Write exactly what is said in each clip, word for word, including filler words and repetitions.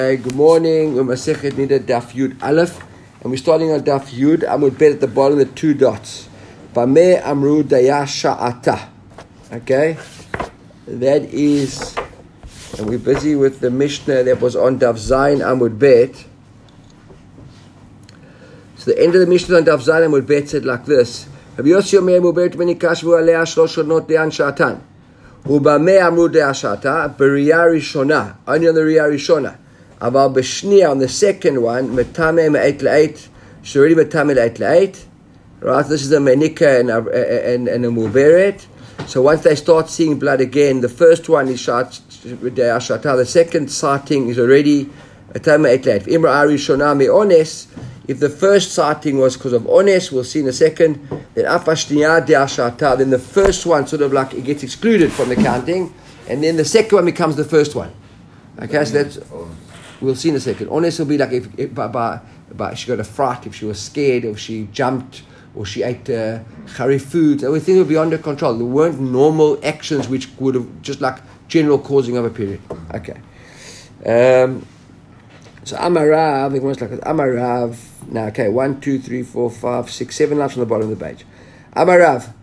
Hey, good morning. We're Masechet Nida Daf Yud Aleph, and we're starting on Daf Yud Amud Bet at the bottom, the two dots. Bameh Amru Daya Sha'ata. Okay, that is, and we're busy with the Mishnah that was on Daf Zayin Amud Bet. So the end of the Mishnah on Daf Zayin Amud Bet said like this: Rabbi Yossi Omer Muberet Menikashvu Alea Shlosh Shonot Deyan Sha'atan. Ubameh Amru Daya Sha'ata B'Riyah Rishona. Only on the Riyah Rishona. Aval b'shnia, on the second one, metame me'eit le'eit, she's already metame le'eit le'eit, right? This is a menika and a, and, and a muberet. So once they start seeing blood again, the first one is shat, the second sighting is already metame me'eit le'eit. Imra ari shona me'ones, if the first sighting was because of ones, we'll see in a second, then afashnia de'ashata, then the first one sort of like it gets excluded from the counting, and then the second one becomes the first one. Okay, so that's... We'll see in a second. Honest will be like if, if by, by, by she got a fright, if she was scared, or she jumped, or she ate uh, harif food. Everything would be under control. There weren't normal actions which would have just like general causing of a period. Okay. Um, so Amarav, I think it's like Amarav. Now, okay, one, two, three, four, five, six, seven lines on the bottom of the page. Amarav,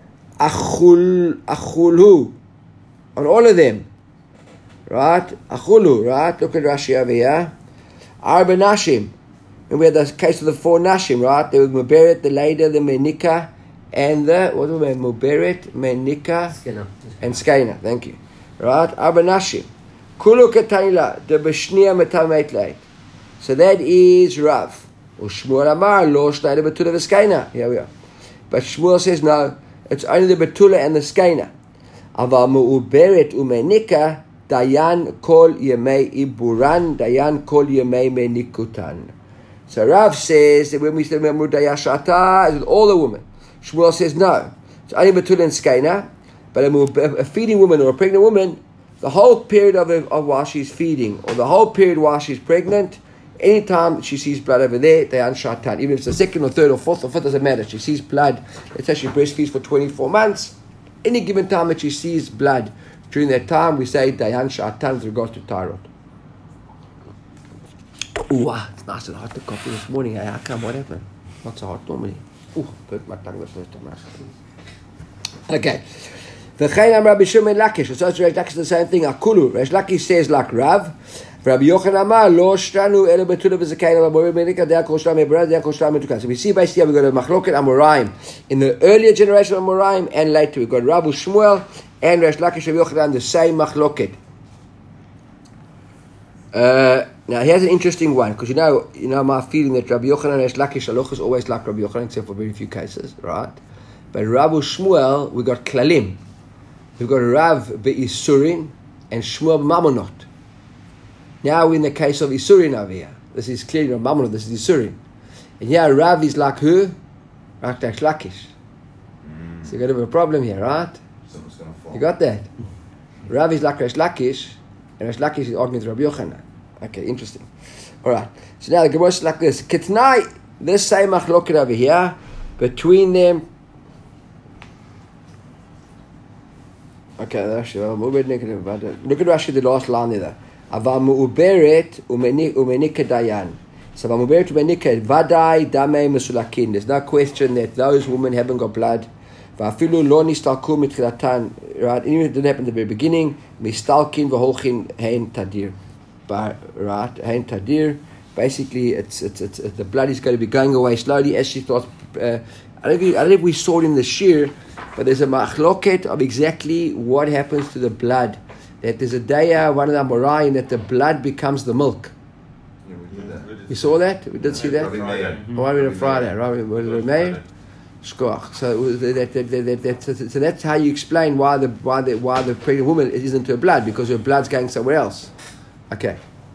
Achul, Achulhu, on all of them. Right? Achulu, right? Look at Rashi over here. Arba Nashim. And we had the case of the four Nashim, right? There was Muberet, the Leda, the Menika, and the, what was it? Muberet, Menika, Skena. and Skena. Thank you. Right? Arba Nashim. Kulu Katanila, the Beshnia Metameit Leit. So that is Rav. Or Shmuel Amar, Lo Shneider Betula Skena. Here we are. But Shmuel says, no, it's only the Betula and the Skena. Aval Muberet Umenika, Dayan kol yemei iburan, Dayan kol yemei menikutan. So Rav says that when we say Memru Dayashata, it's all the women. Shmuel says no. It's only Betul and Skena, but a, a feeding woman or a pregnant woman, the whole period of, of while she's feeding, or the whole period while she's pregnant, anytime she sees blood over there, Dayan Shatan. Even if it's the second or third or fourth or fifth, doesn't matter. She sees blood. Let's say she breastfeeds for twenty-four months. Any given time that she sees blood, during that time, we say Dayan Sha'atan with regards to Tyrod. Ooh, ah, it's nice and hot, the coffee this morning. Hey, how come? What happened? Not so hot normally. Ooh, burnt my tongue the first time. Okay. V'chein am Rabbi Shimon Lakish. So Reish Lakish is the same thing. Akulu. Reish Lakish says like Rav. Rabbi Yochanan Amar, Lo Shtanu Elo Betula V'Zakayin Amar Menika De'al Kol Shlam Ebrad De'al Kol Shlam Metukan. So we see basically we've got a Machloket Amoraim in the earlier generation of Amoraim, and later we've got Rabbi Shmuel and Reish Lakish Rabbi Yochanan, the same Machloket. Uh, now here's an interesting one, because you know, you know my feeling that Rabbi Yochanan and Reish Lakish Halacha is always like Rabbi Yochanan, except for very few cases, right? But Rabbi Shmuel, we got Klalim. We've got Rav Be'isurin and Shmuel Mamonot. Now we're in the case of Isurin over here. This is clearly not Mamonot, this is Isurin. And here Rav is like who? Like Reish Lakish. Mm. So you got a bit of a problem here, right? You got that? Rav is like Reish Lakish, and Reish Lakish is arguing with Rabbi Yochanan. Okay, interesting. Alright, so now the Gemara is like this. Ketnai, this same machloket over here, between them. Okay, look at Rashi, the last line there. Aval mu'uberet umenika dayan. So aval mu'uberet umenika vadai damei mesulakin. There's no question that those women haven't got blood. Va'afilu lo nistalku mitchilatan. Right, even if it didn't happen at the very beginning. Mistalkin v'holchin hein tadir. Right, hein tadir. Basically, it's, it's it's it's the blood is going to be going away slowly as she starts. Uh, I don't know, I don't know if we saw it in the shir, but there's a machloket of exactly what happens to the blood. That there's a daya, one of the Amoraim, that the blood becomes the milk. Yeah, we did that. You saw that? We did see that? Why we on Friday, right? Was it May? Shkoch. So that, that, that, that, that, so that's how you explain why the why the why the pregnant woman isn't her blood, because her blood's going somewhere else. Okay.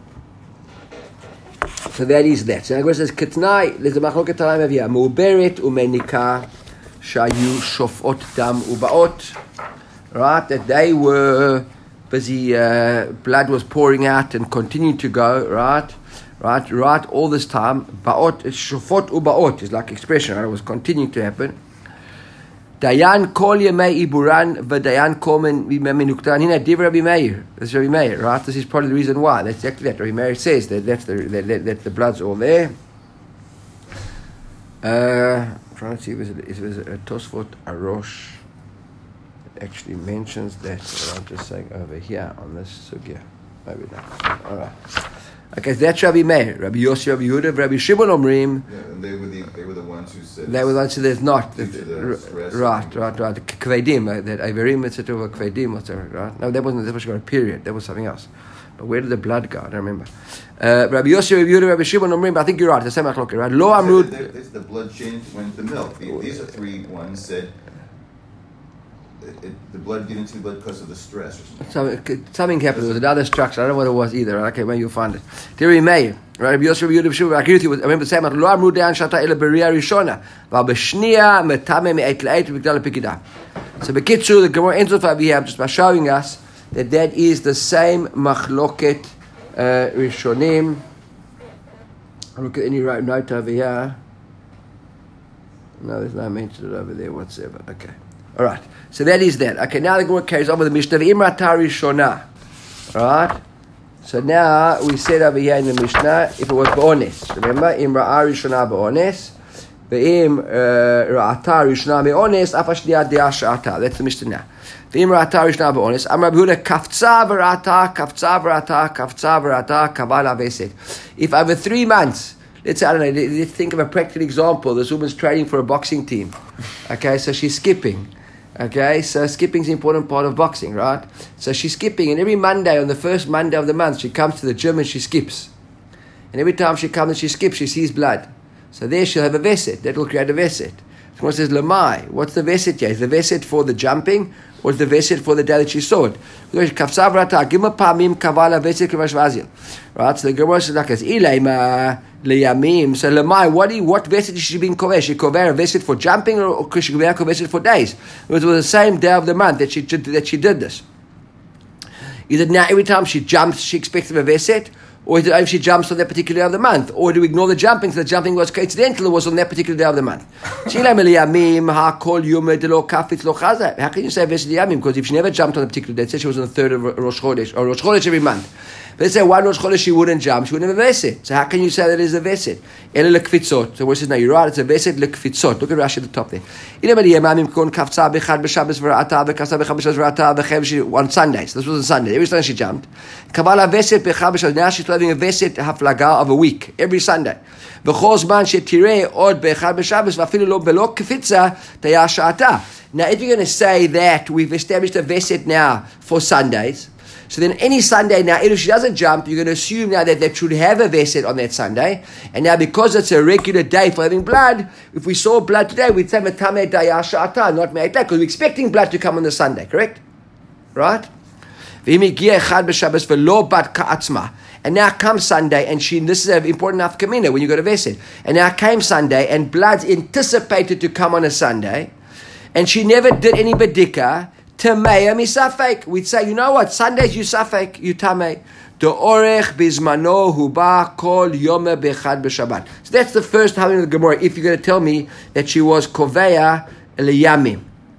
So that is that. So it says Ketnai. There's a machloket talam over here. Mu'beret umenika shayu shofot dam ubaot. Right, that they were busy. Uh, blood was pouring out and continuing to go. Right. Right, right, all this time, ba'ot, shofot u'ba'ot is like expression, right? It was continuing to happen. Dayan kol yemei iburan v'dayan kol menuktan. Hina div Rabbi Meir. That's Rabbi Meir, right? This is probably the reason why. That's exactly that. Rabbi Meir says that that's the that, that, that the blood's all there. Uh, I'm trying to see if it was a Tosfot Arosh. It actually mentions that. What I'm just saying over here on this sugya. Maybe not. All right. Okay, so that's Rabbi Meir, Rabbi Yossi, Rabbi Yehuda, Rabbi Shimon Omrim. Yeah, and they were the they were the ones who said. They were the ones who there's not. Due to the stress. Right, right, right. Kvedim, uh, that Iverim, et cetera, Kvedim, whatever, right? No, that wasn't. That was got a period. That was something else. But where did the blood go? I don't remember. Uh, Rabbi Yossi, Rabbi Yehuda, Rabbi Shimon Omrim. I think you're right. The same machloket, right? Lo Amrud. There's the blood changed when the milk. The, these are three ones said. It, it, the blood get into the blood because of the stress or something. Something, something happened. There was another structure. I don't know what it was either. Right? Okay, maybe you'll find it. Rabbi Meir, right? Rabbi Yosef, Rabbi Yehuda, I agree with you. I remember saying, "Lo amru de'an shata ela b'riya rishona, v'al b'shniya metame me'et la'et v'gdal pekida." So, b'kitzur, the Gemara ends off over here just by showing us that that is the same machloket uh, rishonim. I look at any right note over here. No, there's no mention over there whatsoever. Okay. All right, so that is that. Okay, now the Gemara carries on with the Mishnah. Imra tari shona. All right. So now we said over here in the Mishnah, if it was ba'ones, remember, Imra ari shona ba'ones, ve'im ra'ata rishna me'ones, afashniya de'a sha'ata. That's the Mishnah now. Ve'im ra'ata rishna ba'ones, Amar B'huda kafza v'ra'ata, kafza v'ra'ata, kafza v'ra'ata, kavala ve'set. If over three months, let's say, I don't know, let's think of a practical example. This woman's training for a boxing team. Okay, so she's skipping. Okay, so skipping is an important part of boxing, right? So she's skipping, and every Monday, on the first Monday of the month, she comes to the gym and she skips. And every time she comes and she skips, she sees blood. So there she'll have a veset. That will create a veset. Someone says, Lamai, what's the veset here? Is the veset for the jumping, or is the veset for the day that she saw it? Right, so the Gemara says like this, Liyamim. So Lamai, what do you, what veset is she being kovesh? She kover a veset for jumping, or, or she kover a veset for days? It was the same day of the month that she that she did this. Either now every time she jumps, she expects a veset, or is it if she jumps on that particular day of the month, or do we ignore the jumping? So the jumping was coincidental; it was on that particular day of the month. How can you say veset liyamim? Because if she never jumped on a particular day, say she was on the third of Rosh Chodesh or Rosh Chodesh every month. But let's say one Rosh Chodesh she wouldn't jump, she wouldn't have a veset. So how can you say that is a veset? Ele lekfitzot. So what says now? You're right. It's a veset lekfitzot. Look at Rashi at the top there. On Sundays. This was on Sunday. Every Sunday she jumped. Kabbalah veset bechad b'shabbat. Now she's having a veset haflaga of a week every Sunday. B'chol zman shetireh od bechad b'shabbat v'afilu lo belo kfitza taya sha'ata. Now, if you're going to say that we've established a veset now for Sundays. So then any Sunday now, if she doesn't jump, you're going to assume now that that should have a veset on that Sunday. And now because it's a regular day for having blood, if we saw blood today, we'd say Matame Daya Sha'ata, not Me'etah, because we're expecting blood to come on the Sunday, correct? Right? And now comes Sunday, and she, this is an important enough kamina when you go to veset. And now came Sunday, and blood's anticipated to come on a Sunday, and she never did any bedika. Tameya misafek. We'd say, you know what? Sundays you safek, you tamei. The orech bizmano huba kol yome bechad b'Shabbat. So that's the first having of the Gemara. If you're going to tell me that she was koveya liyamim,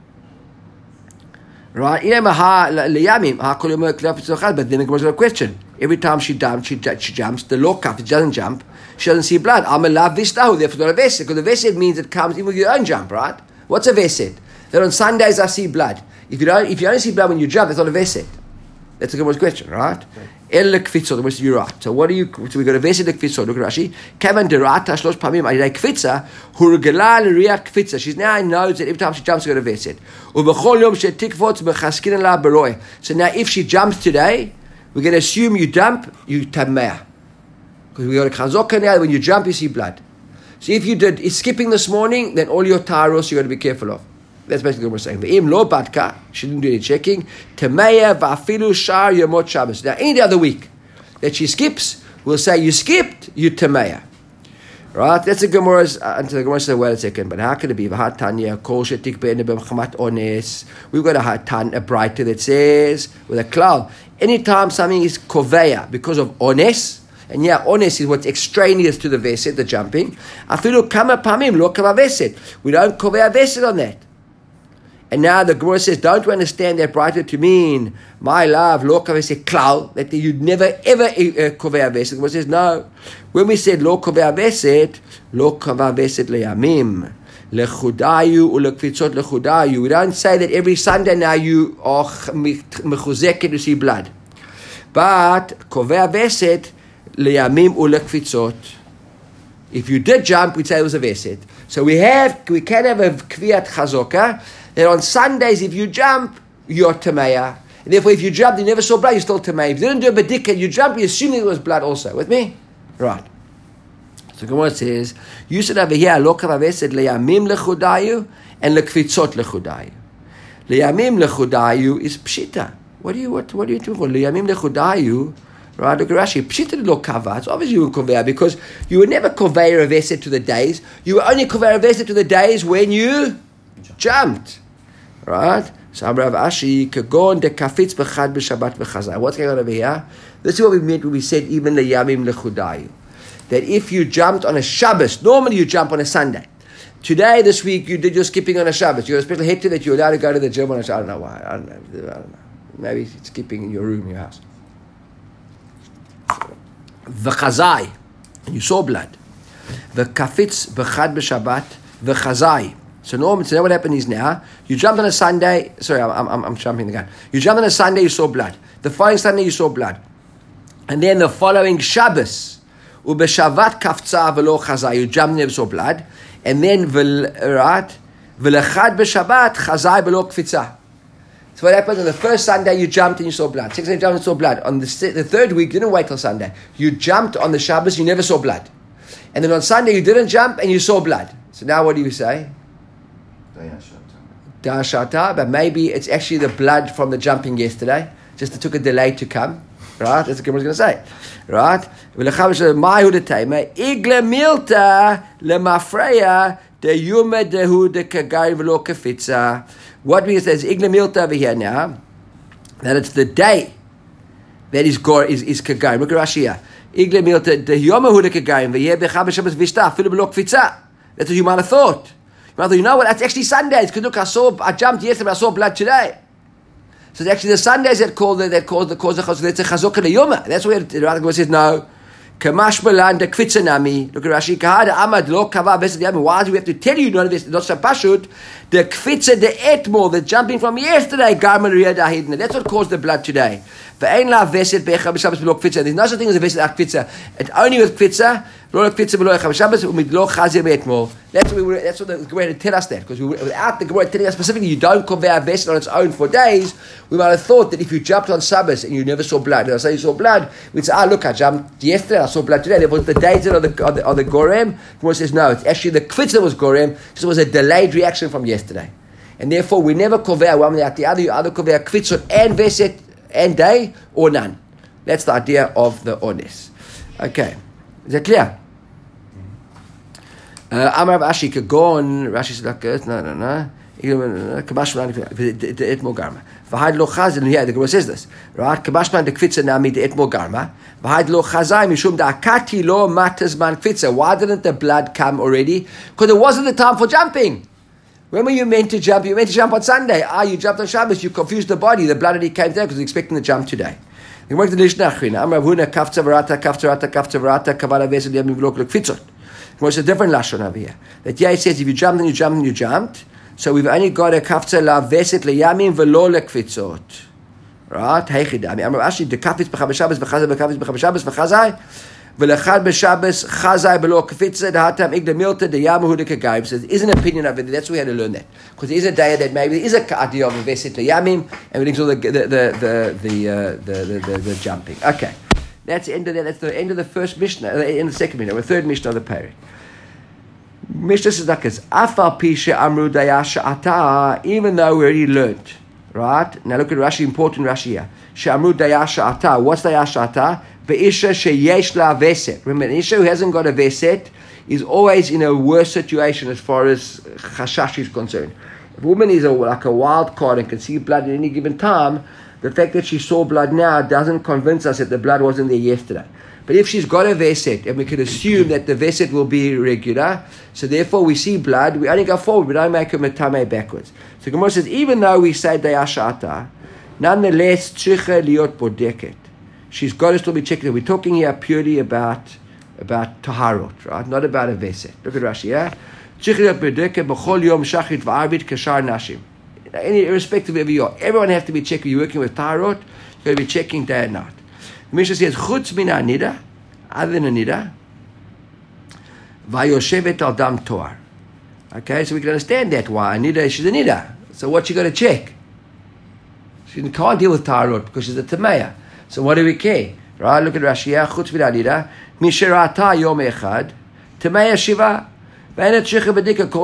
right? Liyamim ha kol yome klaf b'Shabbat. But then the Gemara's got a question. Every time she jumps, she, she jumps. The law kaf, she doesn't jump. She doesn't see blood. Amelav vistahu. Therefore, not a veset, because the veset means it comes even with your own jump, right? What's a veset? That on Sundays I see blood. If you don't, if you only see blood when you jump, that's not a veset. That's a good question, right? El lekfitzot, which you're right. So what do you? So we got a veset lekfitzot. Look at Rashi. Kavan derata shlosh pamim alidei kfitza hurgela l'riya kfitza. She now knows that every time she jumps, she got a veset. Ubechol yom shetikvot bechaskin la beroi. So now, if she jumps today, we're going to assume you jump, you tameh, because we got a chazok now. When you jump, you see blood. So if you did skipping this morning, then all your taros you got to be careful of. That's basically what we're saying. Ve'im lo batka, she didn't do any checking. Tameya va'afilu shar yomot Shabbos. Now, any other week that she skips, we'll say you skipped, you tameya. Right? That's the Gemara's. Uh, until the Gemara says, wait a second, but how can it be? V'hat tanya kol shetik be'ene b'mchamat ones. We've got a hatan, a brighter that says with a cloud. Anytime something is koveya because of ones. And yeah, ones is what's extraneous to the veset, the jumping. Afilu kama pamim lo kama veset. We don't koveya veset on that. And now the Gemara says, don't you understand that brighter to mean, my love, lo kaveh klal, that you'd never ever koveh veset. The Gemara says, no. When we said lo koveh veset, lo koveh veset leyamim, lechudayu ulekvitzot lechudayu. We don't say that every Sunday now you are mechuzeket to see blood. But koveh veset leyamim ulekvitzot. If you did jump, we'd say it was a veset. So we have, we can have a kviyat chazoka, that on Sundays, if you jump, you're tameya. And therefore, if you jumped, you never saw blood, you're still tameya. If you didn't do a bedikah, you jumped, you assume there was blood also. With me? Right. So Gemara says, you said over here, lo kavaveset leyamim lechudayu and lekvitzot lechudayu. Leyamim lechudayu is pshita. What do you, what, what do you do for leyamim lechudayu? Right, look at Rashi. Pshita lo kava. It's obviously you were kovea because you were never kovea a veset to the days. You were only kovea a veset to the days when you jumped. Right? So Rav Ashi kagon de kafitz b'chad b'shabbat v'chazai. What's going on over here? This is what we meant when we said even the yamim lechudayu. That if you jumped on a Shabbos, normally you jump on a Sunday. Today, this week, you did your skipping on a Shabbos. You're a special hector that you're allowed to go to the gym on a Shabbos. I don't know why. I don't know. I don't know. Maybe it's skipping in your room, in your house. V'chazai. And you saw blood. V'kafitz b'chad b'shabbat v'chazai. So normally, so now what happened is now, you jumped on a Sunday, sorry, I'm, I'm, I'm jumping the gun. You jumped on a Sunday, you saw blood. The following Sunday, you saw blood. And then the following Shabbos, ubeshavat kafza v'lo chazai, you jumped and never saw blood. And then, right, v'lechad b'shabbat chazai v'lo kfitza. So what happened on the first Sunday, you jumped and you saw blood. Second Sunday, you jumped and saw blood. On the, the third week, you didn't wait till Sunday. You jumped on the Shabbos, you never saw blood. And then on Sunday, you didn't jump and you saw blood. So now what do you say? Dashata, but maybe it's actually the blood from the jumping yesterday. Just it took a delay to come. Right? That's what Gemara is going to say. Right? Igle milta lemafreya de yume dehu de kagai v'lo kafitza. What we say is igle milta over here now, that it's the day that is gore is is kagai. Look at Rashi here. Igle milta de yume hu de kagai v'yeh b'chab b'shabbos v'ishta afilu v'lo kafitza. That's what you might have thought. Brother, you know what? That's actually Sundays. Because look, I saw, I jumped yesterday, I saw blood today. So it's actually the Sundays that call the, that cause the cause of that's a chazok and a yoma. That's where the Rabbi says no. Kamash belan de kvitzenami. Look at Rashi. Kahada amad lo kava vesed yami. Why do we have to tell you not not so pashut? The kvitze de etmol, the jumping from yesterday. Garman riyad ahidna. That's what caused the blood today. Ve'ein la vesed becha b'shabbos b'lo kvitze. There's no such thing as a vesed ak kvitze. It's only with kvitze. Lo kvitze b'lo echa b'shabbos umid lo chazir be'etmol. That's what we were, that's what the Gemara had to tell us that, because we, without the Gemara telling us specifically you don't convey a vessel on its own for days, we might have thought that if you jumped on Shabbos and you never saw blood, and I say you saw blood, we'd say, ah, look, I jumped yesterday, I saw blood today. Therefore, the days that are the, are the, are the Gorem. The Gemara says, no, it's actually the Kvitz that was Gorem, so it was a delayed reaction from yesterday. And therefore, we never convey one without the other. You either convey a Kvitzot and Veset and day, or none. That's the idea of the Ones. Okay. Is that clear? Amar Ashi Kagon, Rashi said like this, no, no, no. Kabashman, the etmo garma. V'haid lo chazin, yeah, the Gemara says this, right? Kabashman the kvitza nami the etmo garma. V'haid lo chazai mishum da akati lo matazman kvitza. Why didn't the blood come already? Because it wasn't the time for jumping. When were you meant to jump? You were meant to jump on Sunday. Ah, you jumped on Shabbos, you confused the body. The blood already came down because you're expecting to jump today. The Gemara says, Amar Huna kafza v'rata, kafza v'rata, kafza v'rata, kavala vesel yamim v'lo kvitzot. It's a different lashon over here. That yeah, it says if you jumped and you jumped and you jumped, so we've only got a kafza la veset leyamin v'lo lekvitzot. Right? Heichidami. Amar Ashi the kafitz b'chab b'shabbos v'chazai b'kafitz b'chab b'shabbos v'chazai v'lechad b'shabbos chazai b'lo kvitzah the hatam igda milta the yamu the kagayim. So there is an opinion of it. That's where we had to learn that, because there is a day that maybe there is a idea of a veset leyamim, and we think the the the the the, uh, the, the, the the jumping. Okay. That's the end of that. That's the end of the first Mishnah, the end of the second Mishnah, the third Mishnah of the Perek. Mishnah says like this: Afal pisha amru dayasha ata. Even though we already learned, right? Now look at Rashi. Important Rashi here. Shamru dayasha ata. What's dayasha ata? Ve'isha sheyesh la veset. Remember, an isha who hasn't got a veset is always in a worse situation as far as chashash is concerned. If a woman is a, like a wild card and can see blood at any given time, the fact that she saw blood now doesn't convince us that the blood wasn't there yesterday. But if she's got a veset, and we can assume that the veset will be regular, so therefore we see blood, we only go forward, we don't make a metame backwards. So Gemara says, even though we say Dayashata, nonetheless, Tzricha liot bodeket. She's got to still be checking. We're talking here purely about about Taharot, right? Not about a Veset. Look at Rashi, yeah? Tzricha liot bodeket b'chol yom shachrit v'arvit kashar nashim. Any irrespective of your, everyone has to be checking. You're working with Taharot, you've got to be checking day and night. The Mishnah says, Chutz min anida, other than anida, vayoshevet al dam toar. Okay, so we can understand that why anida, she's anida. So what you got to check? She can't deal with Taharot because she's a Tameya. So what do we care? Right? Look at Rashi. Chutz min anida, misherata yom echad, Tameya shiva. So even though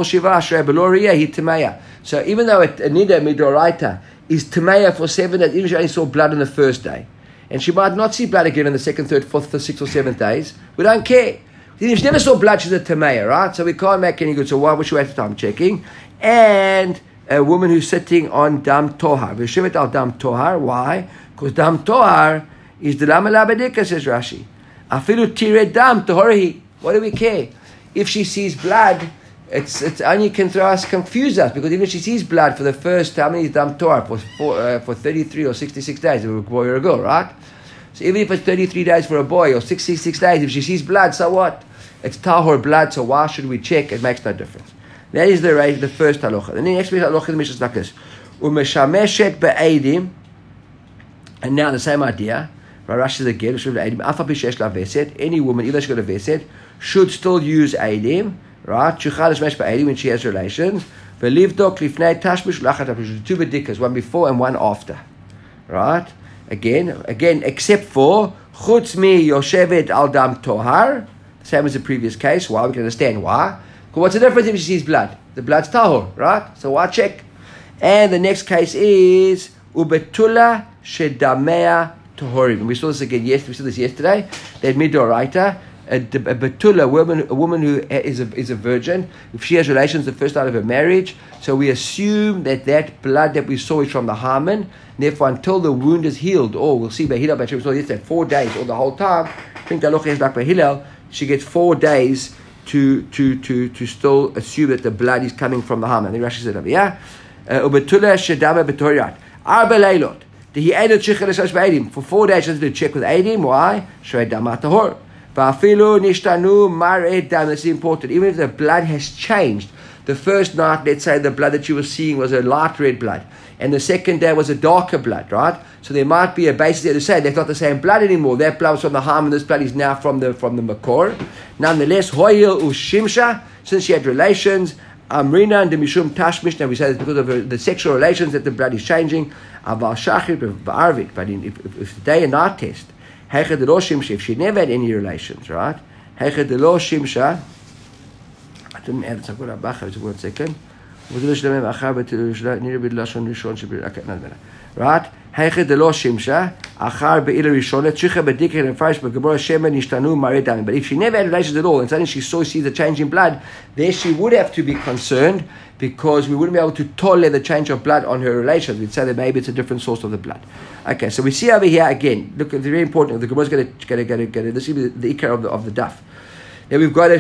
it, Anida Midoraita is Tameya for seven days, even if she only saw blood on the first day, and she might not see blood again on the second, third, fourth, sixth, or seventh days, we don't care. If she never saw blood, she's a Tameya, right? So we can't make any good. So why would she waste time checking? And a woman who's sitting on Dam Tohar. Veshevet al Dam Tohar. Why? Because Dam Tohar is the Lama Labadika, says Rashi. Afilu Tire Dam Toharihi. What do we care? If she sees blood, it's it's only can throw us, confuse us, because even if she sees blood for the first time, it's Dam Torah for for, uh, for thirty-three or sixty-six days, a boy or a girl, right? So even if it's thirty-three days for a boy or sixty-six days, if she sees blood, so what? It's tahor blood, so why should we check? It makes no difference. That is the the first halacha. And the next halacha the Mishnah is like this: Umeshameshet be'edim, and now the same idea. Rashi says again, any woman, even though she's got a veset, should still use Eidim, right? When she has relations. Two bedikkas, one before and one after. Right? Again, again, except for Chutz mi yoshevet al dam tohar, same as the previous case. Why? We can understand why. Because what's the difference if she sees blood? The blood's tahor, right? So why check? And the next case is Ubetula shedamea tohorim. We saw this again yesterday. We saw this yesterday. That midoraita. A, a betula, a woman, a woman who is a, is a virgin, if she has relations the first night of her marriage, so we assume that that blood that we saw is from the Haman, therefore until the wound is healed, or we'll see by Hillel, but we saw yesterday, four days, or the whole time, I think the halacha is like by Hillel, she gets four days to to to to still assume that the blood is coming from the Haman. I think Rashi said over here, ubetula shedama betoriat, arba leilot, for four days she has to check with Eidim. Why? Shedama tahor. This is important. Even if the blood has changed, the first night, let's say the blood that you were seeing was a light red blood, and the second day was a darker blood, right? So there might be a basis there to say they're not the same blood anymore. That blood was from the Ham, and this blood is now from the from the Makor. Nonetheless, Hoyil u'shimsha, since she had relations, Amrina and the Mishum Tashmish, now we say it's because of the sexual relations that the blood is changing. Aval Shachrit b'Arvit, but in, if, if, if the day and night test, if she never had any relations, right? I didn't add it, so I've got a bacha, just one second. Right? But if she never had relations at all, and suddenly she saw sees a change in blood, there she would have to be concerned, because we wouldn't be able to tolerate the change of blood on her relations. We'd say that maybe it's a different source of the blood. Okay, so we see over here again. Look, it's very important. The Gemara is going to get it, get it, get it. This is the, the ikar of the of the daf. Now we've got a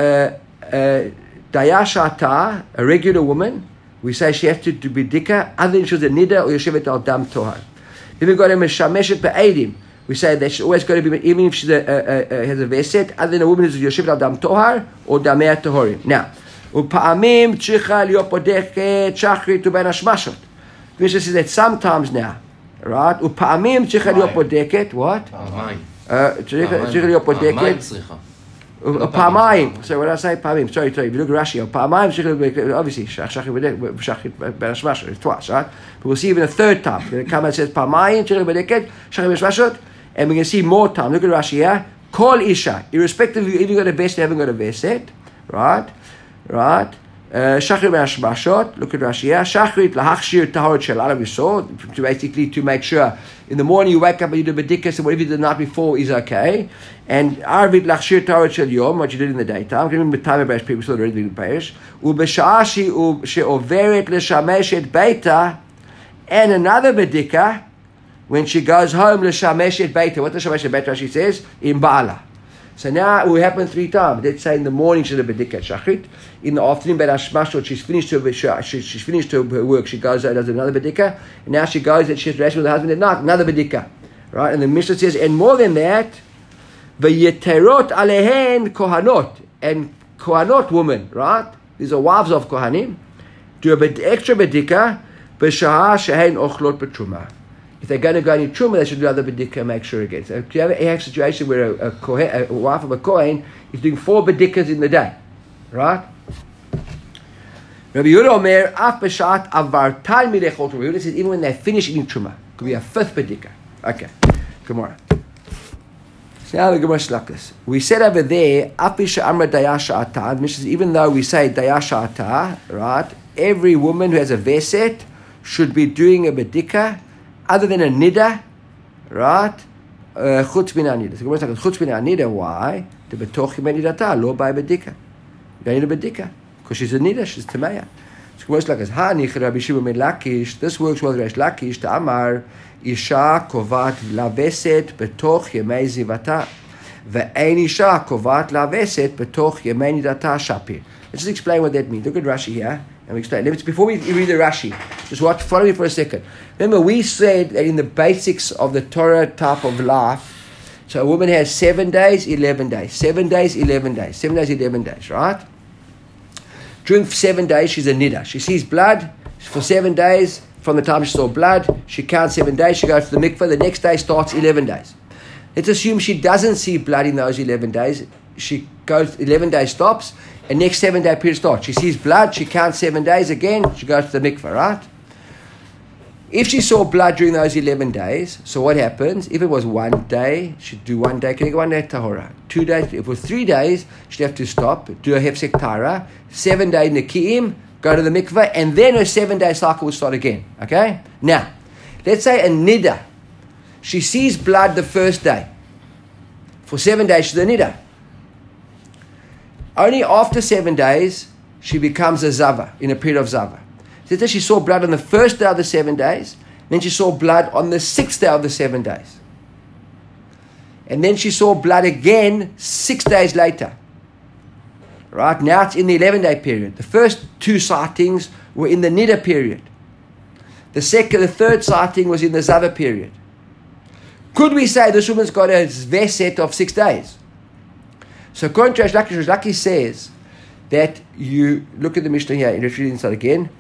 dayashata, a regular woman. We say she has to, to be dika, other than she was a nida or yoshevet al dam tohar. Then we've got a meshameshet be'edim. We say that she's always got to be, even if she uh, uh, has a veset, other than a woman who's yoshevet al dam tohar or damea tohorim. Now, upa'amim tzricha liot bodeket shachrit u'ben hashmashot. Mishnah says that sometimes now, right? Upa'amim tzricha liot bodeket. What? Pa'amayim. Tzricha liot bodeket. Pa'amayim. So when I say pa'amayim, sorry, sorry. If you look at Rashi, pa'amayim, obviously, shachrit ben hashmashot, it's twice, right? But we'll see even a third time. We're going to come and says pa'amayim tzricha liot bodeket shachrit ben hashmashot, and we're going to see more time. Look at Rashi here. Kol isha, irrespective of you even got a veset, haven't got a veset, right? Right? Shachrit ben hashmashot. Look at Rashi here. Shachrit lahachshir taharat shelala. We saw to basically to make sure in the morning you wake up and you do bedikkas and whatever you did the night before is okay. And arvit lachshir taharat shel yom, what you did in the daytime. Give me time about people still already in parish. Ubeshaashi sheoveret leshameshet beita, and another bedikka when she goes home leshameshet beita. What does shameshet beita Rashi says in Baala? So now it will happen three times. Let's say in the morning she's a bedika shachrit. In the afternoon, but Hashmashot, she's finished her she, she's finished her, her work. She goes out, does another bedika, and now she goes and she has to rest with her husband at night, another bedika, right? And the Mishnah says, and more than that, v'yeterot alehen kohanot, and kohanot women, right? These are wives of kohanim. Do a bed, extra bedika b'shahah shehein ochlot b'truma. If they're going to go into truma, they should do another bedika and make sure again. So if you have a, a situation where a, a, kohen, a wife of a kohen is doing four bedikas in the day, right? Rabbi Yehuda Omer, af b'shat avartal milechot. Rabbi Yehuda says even when they finish eating truma, could be a fifth bedika. Okay, Gemara. So now the Gemara Shlakas. We said over there, af b'shat amra dayasha atah, which is even though we say dayasha atah, right? Every woman who has a veset should be doing a bedika, other than a nida, right? Chutz min anida. So Gemara says chutz min anida. Why? The betoch yemei lo by bedika. You need a bedika. Because she's a nida, she's tamaya. So it works like as Hanich Rabbi Shimon ben Lakish. This works well with Reish Lakish. To Amar Isha kovat laveset betoch yemei zivata, ve'ein Isha kovat laveset betoch yemei nidata shapir. Let's just explain what that means. Look at Rashi here, and we explain. Let's, before we read the Rashi, just watch. Follow me for a second. Remember, we said that in the basics of the Torah type of life, so a woman has seven days, eleven days, seven days, eleven days, seven days, eleven days, right? During seven days, she's a nida. She sees blood for seven days. From the time she saw blood, she counts seven days. She goes to the mikveh. The next day starts eleven days. Let's assume she doesn't see blood in those eleven days. She goes, eleven days stops, and next seven day period starts. She sees blood. She counts seven days again. She goes to the mikveh, right? If she saw blood during those eleven days, so what happens? If it was one day, she'd do one day, can you go one day tahora? Two days, if it was three days, she'd have to stop, do a hefsek tara, seven day nikiim, go to the mikveh, and then her seven day cycle will start again. Okay? Now, let's say a nida. She sees blood the first day. For seven days, she's a nida. Only after seven days, she becomes a zava, in a period of zava. So she saw blood on the first day of the seven days, then she saw blood on the sixth day of the seven days. And then she saw blood again six days later. Right? Now it's in the eleven-day period. The first two sightings were in the nida period. The second, the third sighting was in the zava period. Could we say this woman's got a veset of six days? So according to Reish Lakish, Reish Lakish says that you, look at the Mishnah here, let's read it inside again.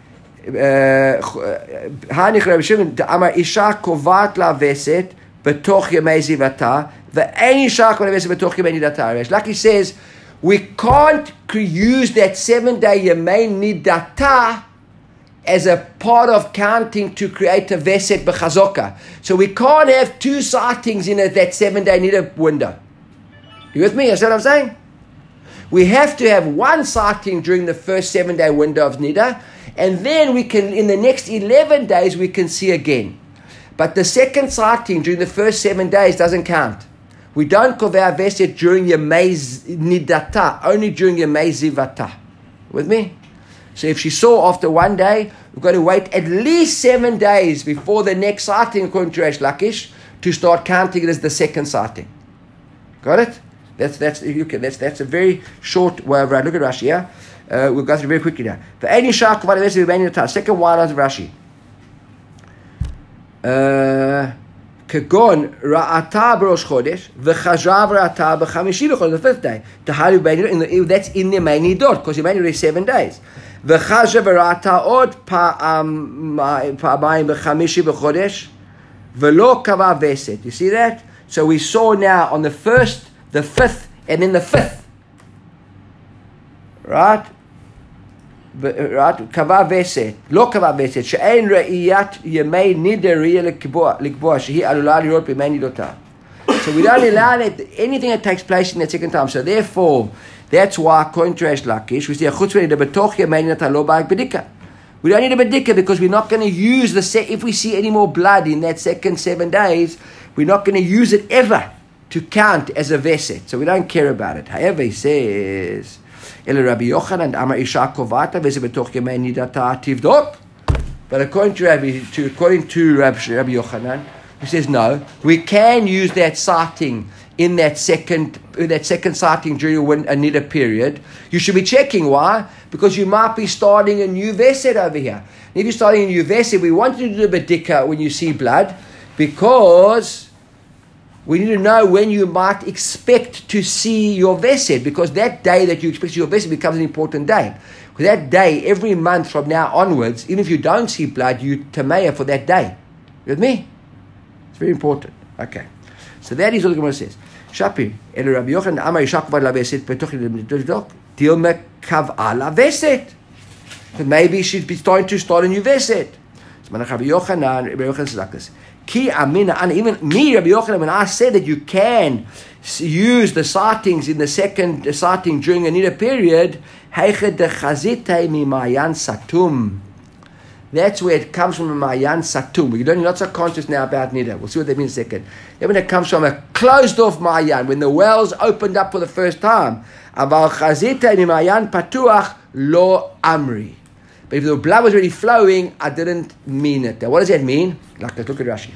Hanich Rabbi Shimon Amar Isha kovat laveset betoch yemei zivata ve'ein Isha kovat laveset betoch yemei nidata. Reish Lakish says we can't use that seven day yemei nidata as a part of counting to create a veset b'chazoka. So we can't have two sightings in a, that seven day nida window. You with me? That's what I'm saying? We have to have one sighting during the first seven day window of nida, and then we can, in the next eleven days, we can see again. But the second sighting during the first seven days doesn't count. We don't cover our veset during Yemei Nidata, only during Yemei Zivata. With me? So if she saw after one day, we've got to wait at least seven days before the next sighting, according to Reish Lakish, to start counting it as the second sighting. Got it? That's that's you can, that's that's a very short way of Look at Rashi here. Uh, we'll go through very quickly now. The any shark of the second one of Rashi. Kagon ra'ata b'rosh chodesh v'chazav ra'ata b'chamishi b'chodesh, the fifth day. Tahalu b'nei, that's in the main nidot because you made it seven days. V'chazav ra'ata od pa'amayim b'chamishi b'chodesh v'lo kava veset. You see that? So we saw now on the first, the fifth, and then the fifth. Right? right? Kava veset, lo kava veset, she'ein re'iyat yemei nidar re'iyah likboa, shehi alula lirot b'mei nidotah. So we don't allow that, anything that takes place in that second time. So therefore, that's why, according to Reish Lakish, we say, chutz v'nida b'toch yemei nidotah lo ba'ak bedika. We don't need a bedika because we're not going to use the, se- if we see any more blood in that second seven days, we're not going to use it ever to count as a veset. So we don't care about it. However, he says, Ela Rabbi Yochanan Amar Isha Kovata v'ze betoch yemei nidata tivdot. But according to Rabbi, to, according to Rabbi, Rabbi Yochanan, he says no, we can use that sighting in that second in that second sighting during a niddah period, you should be checking. Why? Because you might be starting a new veset over here. And if you're starting a new veset, we want you to do a bedika when you see blood, because we need to know when you might expect to see your veset, because that day that you expect to see your veset becomes an important day. Because that day, every month from now onwards, even if you don't see blood, you tameya for that day. You with me? It's very important. Okay. So that is what the Gemara says. Shapir, El Rabbi Yochanan Amar Yishakvar la veset betoch Dilma Kav'a la veset. But maybe she'd be starting to start a new veset. So Rabbi Yochanan, Rabbi Yochanan says like this. Ki amina, and even me, Rabbi Yochanan, when I said that you can use the sightings in the second sighting during a niddah period, heiche de chazite mi mayan satum. That's where it comes from, a mayan satum. We're learning lots of conscious now about niddah. We'll see what that means in a second. Then when it comes from a closed off mayan, when the wells opened up for the first time, aval chazite mi mayan patuach lo amri. But if the blood was already flowing, I didn't mean it. Now, what does that mean? Like, let's look at Rashi.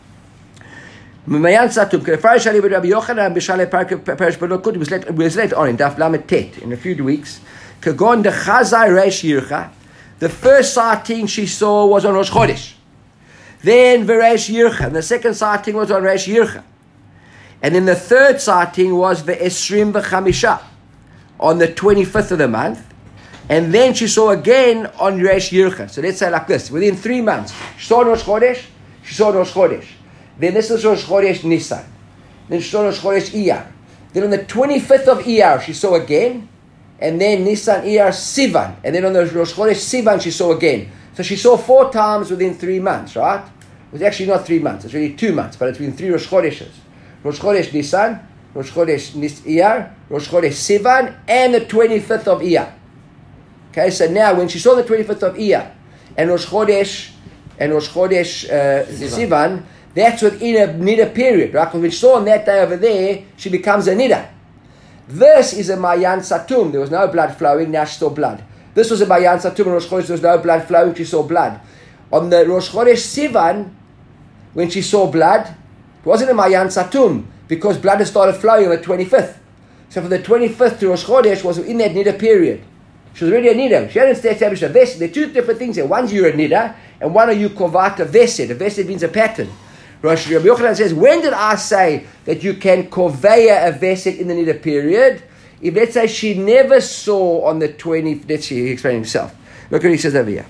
Mayan satum. Rabbi Yochanan b'shalei parish b'lokut. It was later on in Daf Lamed Tet in a few weeks. Kagon de chazai reish yircha. The first sighting she saw was on Rosh Chodesh. Then v'reish yircha. And the second sighting was on reish yircha. And then the third sighting was v'esrim v'chamisha on the twenty-fifth of the month. And then she saw again on Reish Yircha. So let's say like this. Within three months, she saw Rosh Chodesh, she saw Rosh Chodesh. Then this is Rosh Chodesh Nisan. Then she saw Rosh Chodesh Iyar. Then on the twenty-fifth of Iyar, she saw again. And then Nisan, Iyar, Sivan. And then on the Rosh Chodesh Sivan, she saw again. So she saw four times within three months, right? It was actually not three months. It's really two months. But it's been three Rosh Chodeshes. Rosh Chodesh Nisan, Rosh Chodesh Nis Iyar, Rosh Chodesh Sivan, and the twenty-fifth of Iyar. Okay, so now when she saw the twenty-fifth of Iyar and Rosh Chodesh and Rosh Chodesh uh, Sivan. Sivan, that's within a niddah period, right? Because when she saw on that day over there, she becomes a niddah. This is a mayan satum. There was no blood flowing. Now she saw blood. This was a mayan satum. In Rosh Chodesh, there was no blood flowing. She saw blood. On the Rosh Chodesh Sivan, when she saw blood, it wasn't a mayan satum because blood had started flowing on the twenty-fifth. So from the twenty-fifth to Rosh Chodesh was in that niddah period. She was already a niddah. She hadn't established a veset. There are two different things here. One's you're a niddah, and one are you kovat a veset. A veset means a pattern. Rosh Rabbi Yochanan says, when did I say that you can koveya a veset in the niddah period? If let's say she never saw on the twentieth, let's see, he explained himself. Look what he says over here.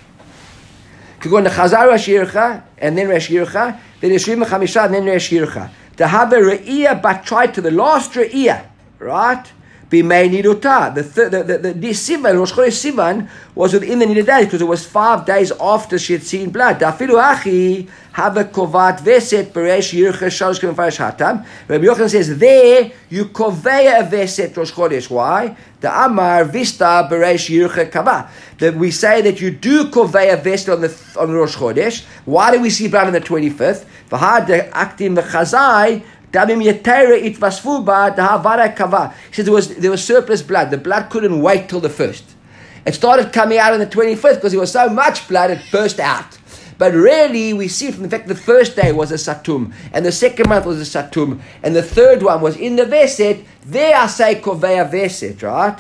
Kagon the chazar Rosh Yircha, and then Rosh Yircha, then Yishrim Chamisha, and then Rosh Yircha. To have a re'iyah, but try to the last re'iyah, right? B'mei nidotah. The th- the the, the, the Sivan, Rosh Chodesh Sivan, was within the niddah days because it was five days after she had seen blood. Dafilu achi have a kovat veset beresh yircha shalosh k'mefarish hatam. Rabbi Yochanan says there you koveya a veset Rosh Chodesh. Why? The Amar vista beresh yircha kava. That we say that you do koveya a veset on the on Rosh Chodesh. Why do we see blood on the twenty-fifth? V'had aktim v'chazai. He said there was there was surplus blood. The blood couldn't wait till the first. It started coming out on the twenty-fifth because there was so much blood it burst out. But really, we see from the fact the first day was a satum, and the second month was a satum, and the third one was in the veset. There I say koveya veset, right?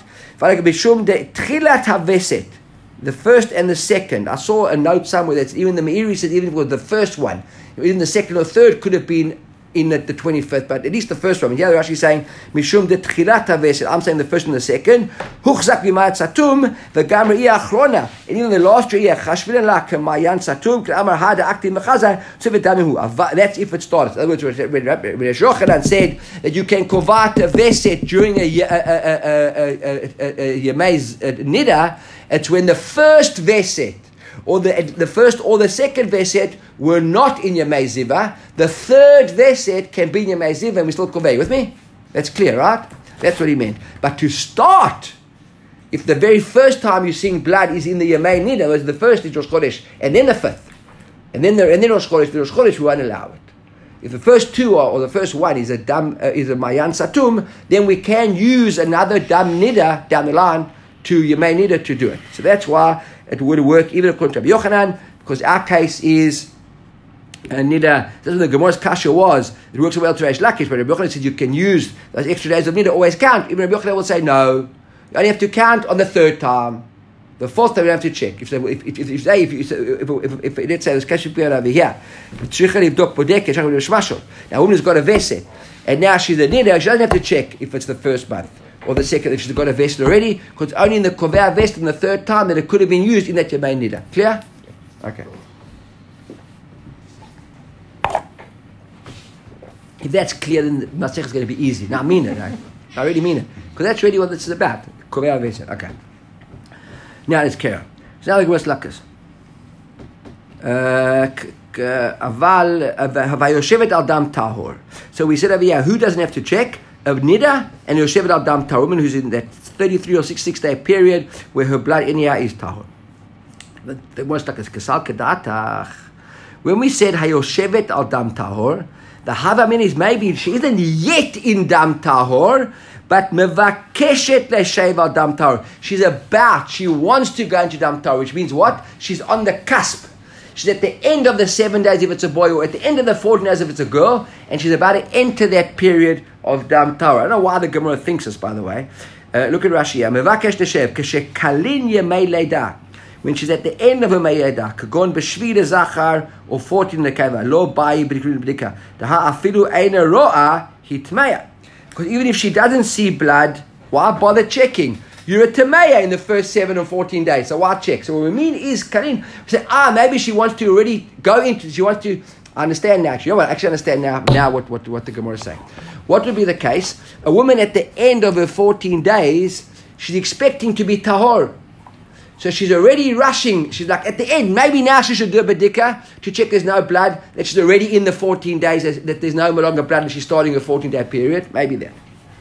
The first and the second. I saw a note somewhere that even the Meiri said even if it was the first one, even the second or third could have been in the, the twenty-fifth, but at least the first one. Yeah, they're actually saying Mishum de Tchilat HaVeset. I'm saying the first and the second. Huchzak b'mayat satum v'gam re'iyah achrona. And even the last re'iyah chashvilin la k'mayan satum k'amar hada akti mechazar so v'damihu. That's if it started. In other words, when Rosh Yochanan said that you can kovat a veset during a Yemei's niddah, it's when the first veset or the the first or the second veset were not in Yemei Ziva. The third veset can be in Yemei Ziva, and we still convey. With me? That's clear, right? That's what he meant. But to start, if the very first time you're seeing blood is in the Yemei Nida, was the first is Rosh Chodesh, and then the fifth, and then the and then Rosh Chodesh, the Rosh Chodesh we won't allow it. If the first two are, or the first one is a dam uh, is a Mayan Satum, then we can use another dam Nida down the line to Yemei Nida to do it. So that's why it would work even according to Rabbi Yochanan, because our case is And Nida, that's what the Gemara's kasha was. It works well to Reish Lakish, but Rabbi Yochanan said you can use those extra days of Nida, always count. Even Rabbi Yochanan will say no. You only have to count on the third time. The fourth time you have to check. If if if if if if if, if, if, if let's say there's kasha over here, now woman has got a veset, and now she's a Nida, she doesn't have to check if it's the first month or the second, if she's got a vest already, because it's only in the Kovea vest in the third time that it could have been used in that Yemei Nida. Clear? Okay. If that's clear, then the Masech is going to be easy. Now, I mean it. Right? I really mean it. Because that's really what this is about. Kovea vest. Okay. Now let's carry on. So now the Gemara Lakas. Aval havayoshevet al dam tahor. So we said over here, who doesn't have to check? A Nida and Yoshevet al dam tahor, woman who's in that thirty-three or sixty-six day period where her blood anyhow is tahor. The Gemara Lakas kasal kedatach. When we said hayoshevet al dam tahor, the hava means maybe she isn't yet in dam tahor, but mevakeshet leshev al dam tahor. She's about, she wants to go into dam tahor, which means what? She's on the cusp. She's at the end of the seven days if it's a boy, or at the end of the fourteen days if it's a girl, and she's about to enter that period of dam tahor. I don't know why the Gemara thinks this, by the way. Uh, look at Rashi. Mevakesh leshev keshekalin yemei leida. When she's at the end of her Mayeda, Kagon B'Shvida Zachar, or fourteen in the Kava, Lo Bayi B'Dikrin B'Dika, Daha Afilu Eina Ro'a Hitmeya. Because even if she doesn't see blood, why bother checking? You're a Tameya in the first seven or fourteen days, so why check? So what we mean is, Karin, we say, ah, maybe she wants to already go into, she wants to, I understand now, actually, you know what, I actually understand now, now what, what, what the Gemara is saying. What would be the case? A woman at the end of her fourteen days, she's expecting to be Tahor. So she's already rushing. She's like, at the end, maybe now she should do a bedika to check there's no blood, that she's already in the fourteen days, that there's no longer blood and she's starting a fourteen-day period. Maybe that.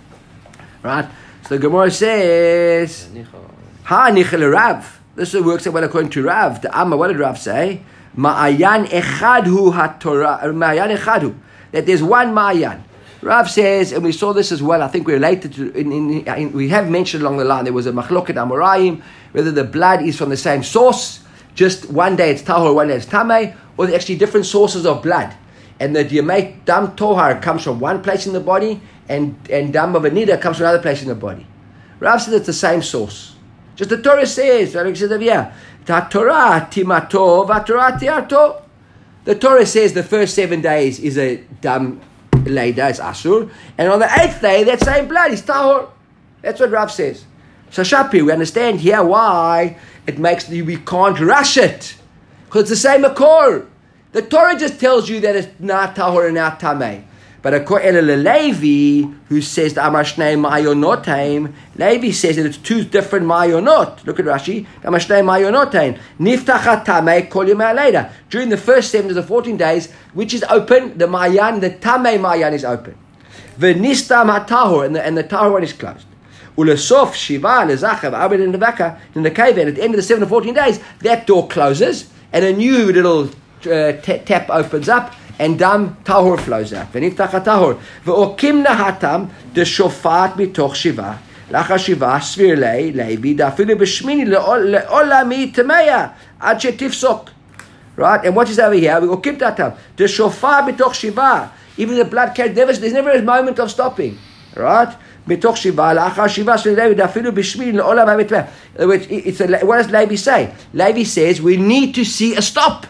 Right? So the Gemara says, Ha nichel Rav. This works out well according to Rav. The Amma, what did Rav say? Ma'ayan echadhu ha-Torah, Ma'ayan echadhu. That there's one Ma'ayan. Rav says, and we saw this as well, I think we related to, in, in, in, we have mentioned along the line, there was a machloket Amoraim, whether the blood is from the same source, just one day it's tahor, one day it's tamei, or they're actually different sources of blood. And the Yemei dam tohar comes from one place in the body, and, and dam of anida comes from another place in the body. Rav says it's the same source. Just the Torah says, like it says over here, Ta Torah timato v'Torah tiarto. The Torah says the first seven days is a dam Leida, is Asur, and on the eighth day, that same blood is Tahor. That's what Rav says. So Shapi, we understand here why it makes the, we can't rush it, because it's the same Makor. The Torah just tells you that it's not Tahor and not Tameh. But according to Levi, who says the Amar Shnei Mayonotaim, Levi says that it's two different Mayonot. Look at Rashi. Amar Shnei Mayonotaim. Niftachat Tamei Kol Yomei Leida. During the first seven to the fourteen days, which is open, the Mayan, the Tamei Mayan is open. V'nistam HaTahor, and the, and the Tahor one is closed. Ulesof Shiva Lezachav Abed in the Baka, in the cave, and at the end of the seven to fourteen days, that door closes, and a new little uh, t- tap opens up, and dam tahor flows out. V'niftach tahor. V'okimna hatam deshofat mitoch shiva. Lacha shiva svir lei levi dafilu b'shmini le'olami temeya ad shetifsok. Right? And what is over here? We okim hatam deshofat mitoch shiva. Even the blood carried, never, there's never a moment of stopping. Right? Mitoch shiva lacha shiva svir levi dafilu b'shmini le'olami temeya. In other words, it's a, what does Levi say? Levi says we need to see a stop.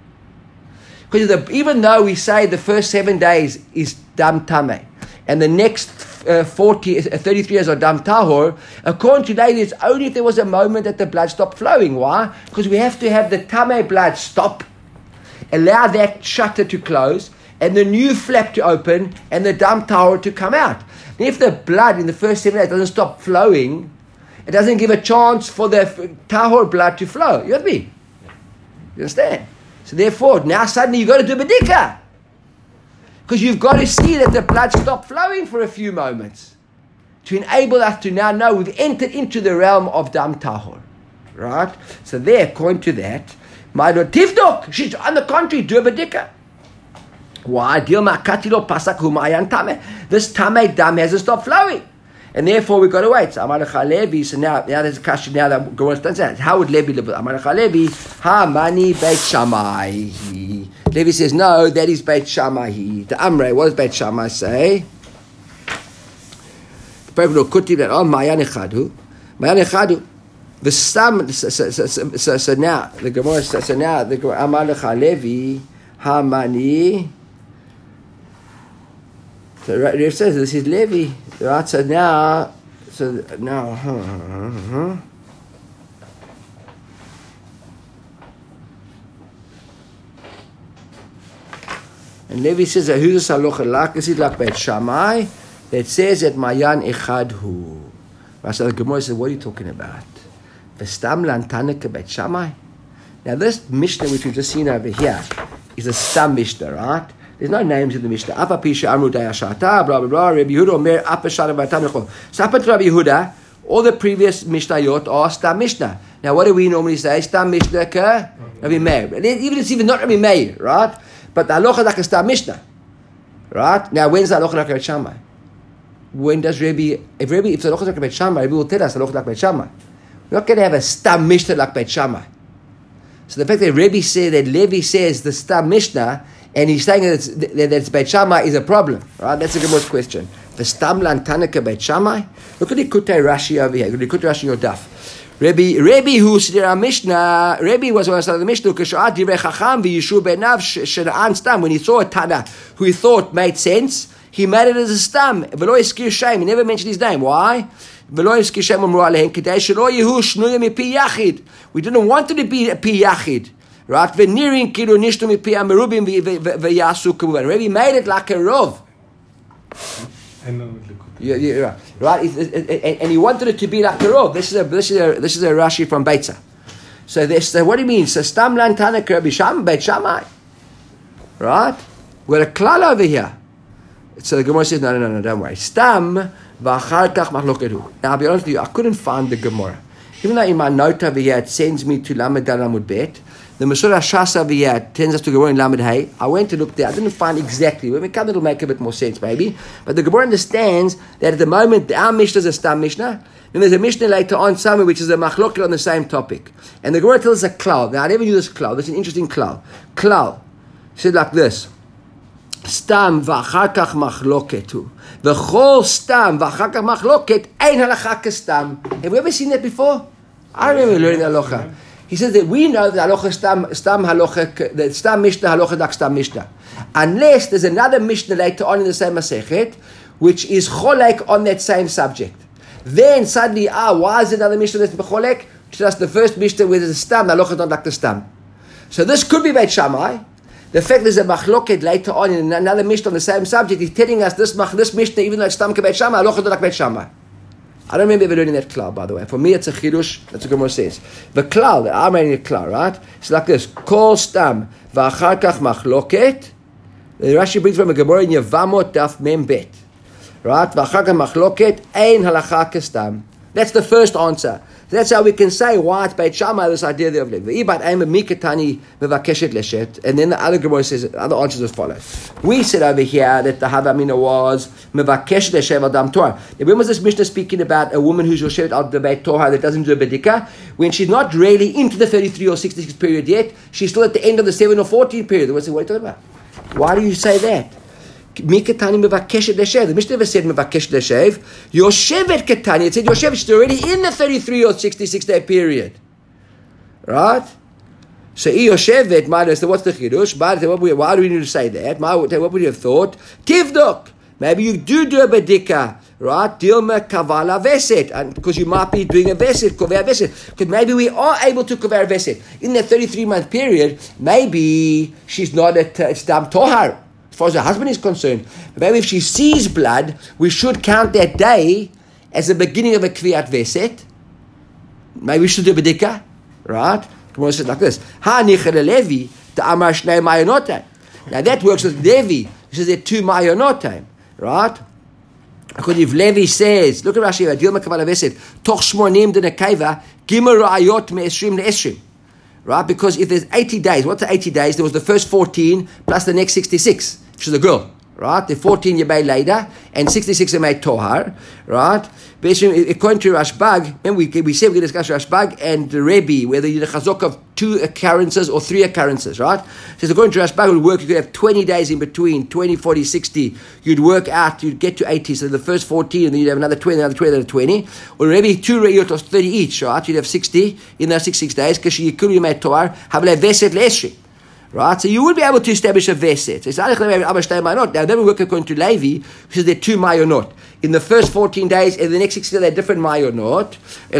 Because the, even though we say the first seven days is dam tameh, and the next uh, forty, uh, thirty-three years are dam tahor, according to Levi, it's only if there was a moment that the blood stopped flowing. Why? Because we have to have the tameh blood stop, allow that shutter to close, and the new flap to open, and the dam tahor to come out. And if the blood in the first seven days doesn't stop flowing, it doesn't give a chance for the tahor blood to flow. You with me? You understand? So therefore, now suddenly you've got to do bedika. Because you've got to see that the blood stopped flowing for a few moments. To enable us to now know we've entered into the realm of dam tahor. Right? So there, according to that, my Lord Tivdok, she's on the contrary, do a bedika. Why? This tameh dam hasn't stopped flowing. And therefore we've got to wait. So Amar Lecha Levi, so now, now there's a question now that Gemara stands out. How would Levi live with Amar Lecha Levi? Ha mani Beit Shammai. Levi says, no, that is Beit Shammai. The Amrei, what does Beit Shammai say? Kuti that oh Mayan Echadu. Mayan Echadu. The sum so, so, so, so, so now the Gemara so, so now the Amar Lecha Levi Ha mani. So it says this is Levi. Right, so now, so now, huh, huh, huh. And Levi says that who's a halacha like? Is it like Beit Shammai? That says that Mayan Echad Hu. So the Gemara says, what are you talking about? V'stam lantaneka Beit Shammai. Now this Mishnah which we've just seen over here is a Stam Mishnah, right? There's no names in the Mishnah. Apa Pisha Amru Dayashata, blah blah blah. Rabbi Yehuda Omer Apa Shara Batam Lechol. So up to Rabbi Yehuda, all the previous Mishnayot are Stam Mishnah. Now what do we normally say? Stam Mishnah ka Rabbi Meir. Even it's even not Rabbi Meir, right? But the halacha like a Stam Mishnah, right? Now when's the halacha like Beit Shammai? When does Rabbi? If Rabbi, if the halacha like Beit Shammai, Rabbi will tell us the halacha like Beit Shammai. We're not going to have a Stam Mishnah like Beit Shammai. So the fact that Rabbi said that Levi says the Stam Mishnah. And he's saying that it's, that it's Beit Shammai is a problem, right? That's a good question. The Stam Lantanaka Beit Shammai. Look at the Kutei Rashi over here. Look at the Kutei Rashi your daf. Rabbi, Rabbi who said our Mishnah. Rabbi was one of the Mishnah. K'shaat Divrei Chacham v'Yishu Benav Shena'an Stam. When he saw a Tana who he thought made sense, he made it as a Stam. V'lo Yizkir Shem. He never mentioned his name. Why? V'lo Yizkir Shem Amru Alehem K'dei Shelo Yehu Shnuya Mipi Yachid. We didn't want it to be a Pi Yachid. Right, v'nirin kilu nishtu mipi amerubim v'yasu kavuvan. Rabbi made it like a rov. Yeah, yeah, right. And he wanted it to be like a rov. This is a this is a this is a Rashi from Beitza. So this, so what do you mean? So stam lantanek Rabbi Sham Beit Shammai. Right, we're a klal over here. So the Gemara says, no, no, no, no, don't worry. Stam v'achar kach machloketu. Now I'll be honest with you, I couldn't find the Gemara. Even though in my note over here it sends me to Lamed Dal Amud Bet. The Masura Shas over here tends us to go in Lamed Hay. I went to look there. I didn't find exactly. When we come, it'll make a bit more sense, maybe. But the Gemara understands that at the moment, our Mishnah is a Stam Mishnah. Then there's a Mishnah later on somewhere which is a Machlokit on the same topic. And the Gemara tells us a klal. Now, I never knew this klal. This is an interesting klal. Klal. It said like this. Stam v'achar kach machloketu. V'chol stam v'achar kach machloket ein halacha kestam. Have we ever seen that before? I remember learning the halacha. He says that we know that halacha stam stam halacha that stam mishnah halacha dak stam mishnah, unless there's another mishnah later on in the same masechet which is cholek on that same subject. Then suddenly, ah, why is another mishnah that's cholek? Just the first mishnah where there's a stam halacha not like the stam. So this could be Beit Shammai. The fact there's a machloket later on in another mishnah on the same subject is telling us this this mishnah, even though it's stam Beit Shammai, halacha not like Beit Shammai. I don't remember ever learning that klal, by the way. For me, it's a chidush. That's what Gemara says. The klal, I'm reading a klal, right? It's like this: Kol stam v'achar kach machloket. The Rashi brings from a Gemara in Yevamot daf mem bet, right? V'achar kach machloket ein halacha kestam. That's the first answer. That's how we can say why it's Beit Shammai, this idea there of Levi. And then the other Gemara says, other answers as follows. We said over here that the Havamina was Mevakesh Leshev Adam Torah. When was this Mishnah speaking about a woman who's Yoshevet al the Beit Torah that doesn't do a Bedika? When she's not really into the thirty-three or sixty-six period yet, she's still at the end of the seven or fourteen period. What are you talking about? Why do you say that? Mikatani mevakeshet leshev. The Mishnah never said mevakeshet leshev. Yoshevet katani. It said Yoshevet. She's already in the thirty-three or sixty-six day period, right? So Yoshevet. So what's the chidush? Why do we need to say that? What would you have thought? Tivdok. Maybe you do do a bedika, right? Dilma kavala veset, and because you might be doing a veset, kover veset. Because maybe we are able to kover veset in that thirty-three month period. Maybe she's not at uh, stam tohar. As far as her husband is concerned. But maybe if she sees blood, we should count that day as the beginning of a Kviyat Veset. Maybe we should do a Bedika, right? Gemara says like this. Ha nichel Levi, the Amar Shnei Mayonotai. Now that works with Levi. He says there are two Mayonotai, right? Because if Levi says, look at Rashi, Dilma Kavala Veset, Toch Shmonim de Nekeva, Gimel Ra'ayot Me'esrim Le'esrim. Right? Because if there's eighty days, what's the eighty days? There was the first fourteen plus the next sixty-six. She's a girl. right? The fourteen Yemei Leida and sixty-six Yemei Tohar, right? According to Rashbag, remember we, we said we discussed Rashbag and the Rebbe, whether you need a chazok of two occurrences or three occurrences, right? So according to Rashbag, it would work, you could have twenty days in between, twenty, forty, sixty, you'd work out, you'd get to eighty, so the first fourteen, and then you'd have another twenty, another twenty, another twenty, or Rebbe, two Reyot of thirty each, right? You'd have sixty in those sixty-six days, because you could make Torah, have a Veset Leshi. Right, so you would be able to establish a veset. It's not now. Then we work according to Levi, because there are two mayonot in the first fourteen days, and the next sixty they're different mayonot.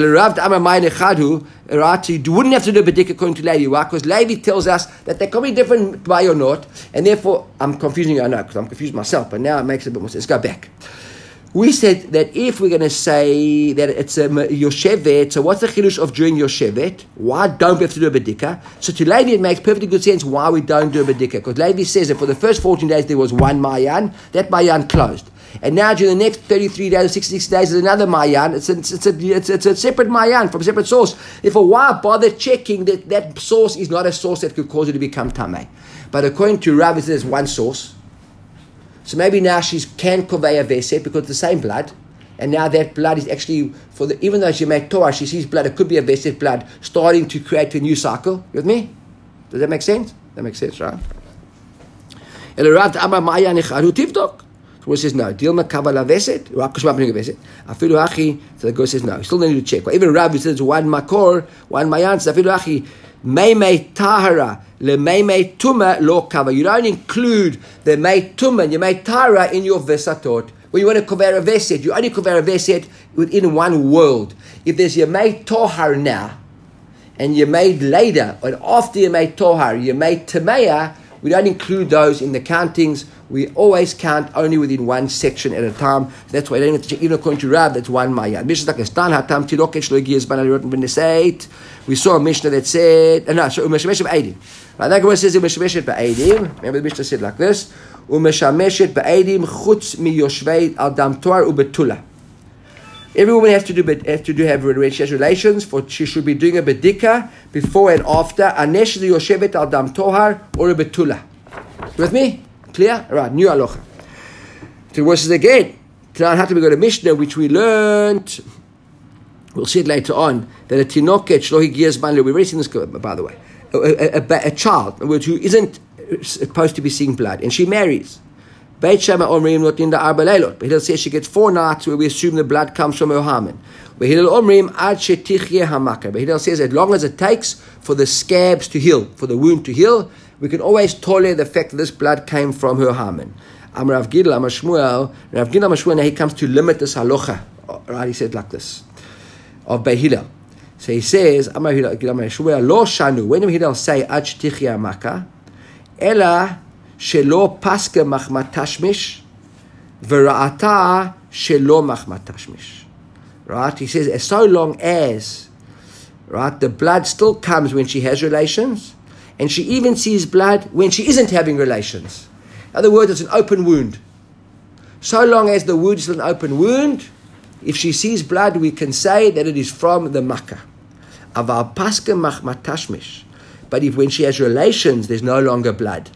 Right, so you wouldn't have to do a bedika according to Levi. Why? Because Levi tells us that there can be different mayonot, and therefore I'm confusing you. I know because I'm confused myself, but now it makes a bit more sense. Let's go back. We said that if we're going to say that it's a Yoshevet, so what's the chidush of doing Yoshevet? Why don't we have to do a bedika? So to Levi it makes perfectly good sense why we don't do a bedika. Because Levi says that for the first fourteen days there was one Mayan, that Mayan closed. And now during the next thirty-three days or sixty-six days there's another Mayan, it's a, it's, a, it's, a, it's a separate Mayan from a separate source. Therefore why bother checking that that source is not a source that could cause you to become Tameh? But according to Rav, there's one source. So maybe now she can convey a veset because it's the same blood, and now that blood is actually for the even though she made Torah, she sees blood. It could be a veset blood starting to create a new cycle. You with me? Does that make sense? That makes sense, right? El Rav Amar Maya Nechadu Tivdok. So one says no. Dilma Kavala veset. Rav Kushma Pning veset. Afilu Achi. So the guy says no. You still need to check. Well, even Rav says one Makor, one Mayan. So Afilu Achi. Meimei Tahara. Le Meimei Tuma lo kava. You don't include the Mei Tuma and your Mei Tahara in your vesatot. When you want to cover a veset, you only cover a veset within one world. If there's your Mei Tohar now, and you made later, or after you made Tohar, you made Tameya, we don't include those in the countings. We always count only within one section at a time. That's why I don't have to check. Even according to Rav, that's one Mayan. We saw a Mishnah that said, no, so Umeshameshet ba'edim. Right, that one says Umeshameshet ba'edim. Remember the Mishnah said like this: Umeshameshet ba'edim chutz mi yoshvei al dam toar ubetula. Every woman has to do, have to do have relations. For she should be doing a bedika before and after. Anesh the yoshevet al dam tohar or a betula. You with me? Clear? Right. New aloha. So verses again. Tonight had to be got a Mishnah which we learned. We'll see it later on that a tinoket shlohi giyas ban. We've already seen this, by the way. A, a, a, a child who isn't supposed to be seeing blood, and she marries. Beit Shema Omrim not in the Arba Leilot. But Hillel says she gets four nights where we assume the blood comes from her Haman. But Hillel Omrim Ad Shetichye Hamaka. But Hillel says as long as it takes for the scabs to heal, for the wound to heal, we can always tolerate the fact that this blood came from her Haman. Am Rav Gidl, Am Shmuel, Rav Gidl, Am Shmuel, now he comes to limit this halacha. Right, he said like this of Beit Hillel. So he says, Am Rav Gidl, Am Shmuel, Lo Shanu. When did Hillel say Ad Shetichye Hamaka? Ela Shelo paske machmat tashmish, v'ra'ata shelo machmat tashmish. Right? He says, as so long as, right, the blood still comes when she has relations, and she even sees blood when she isn't having relations. In other words, it's an open wound. So long as the wound is an open wound, if she sees blood, we can say that it is from the makkah. Aval paske machmat tashmish. But if when she has relations, there's no longer blood.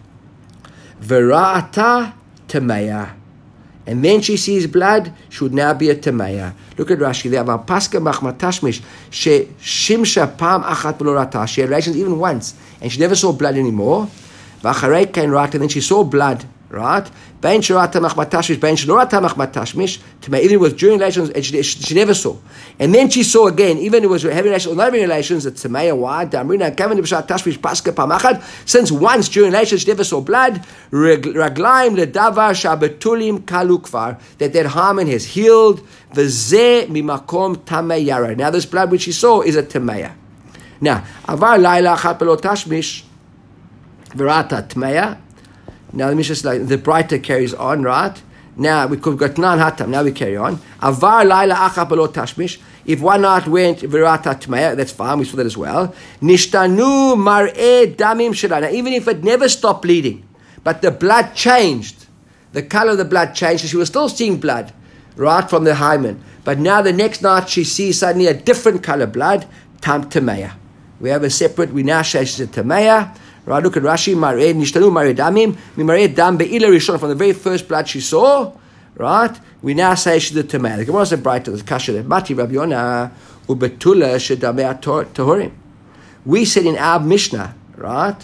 Verata Tameya. And then she sees blood, she would now be a Tameya. Look at Rashi there. Paska machmatashmish she shimsha pam achat v'lorata. She had relations even once, and she never saw blood anymore. V'acharei kain rat, and then she saw blood. Right? Bein shorata machmatashmish, bein shorata machmatashmish. Tameya. Even with during relations, and she, she, she never saw. And then she saw again, even it was having relations or not having relations. It's Tameya. Why? Damrina kaven b'shat tashmish paska pam achat. Since once during relations she never saw blood. Raglaim ledavar shabetulim kalukvar, that that Haman has healed. V'zeh mimakom tameyara. Now this blood which she saw is a Tameya. Now avar laila achat b'lo tashmish v'rata Tameya. Now let me just like the brighter carries on, right? Now we could got nan hatam. Now we carry on. Avar laila achat b'lo tashmish. If one night went v'rata Tameya, that's fine. We saw that as well. Nishtanu mar'eh damim shelana. Even if it never stopped bleeding, but the blood changed, the color of the blood changed. So she was still seeing blood, right from the hymen. But now the next night she sees suddenly a different color blood. Tam Tameya. We have a separate. We now say she's a Tameya. Right, look at Rashi, Mareh, Nishtanu Mareh Damim, Mimareh Dam Be'ila Rishon, from the very first blood she saw, right? We now say she's a Tameh. The Gemara said brighter, the Kasha there. Mati Rabbi Yonah, Ubetula Shedameh Tahorim. We said in our Mishnah, right?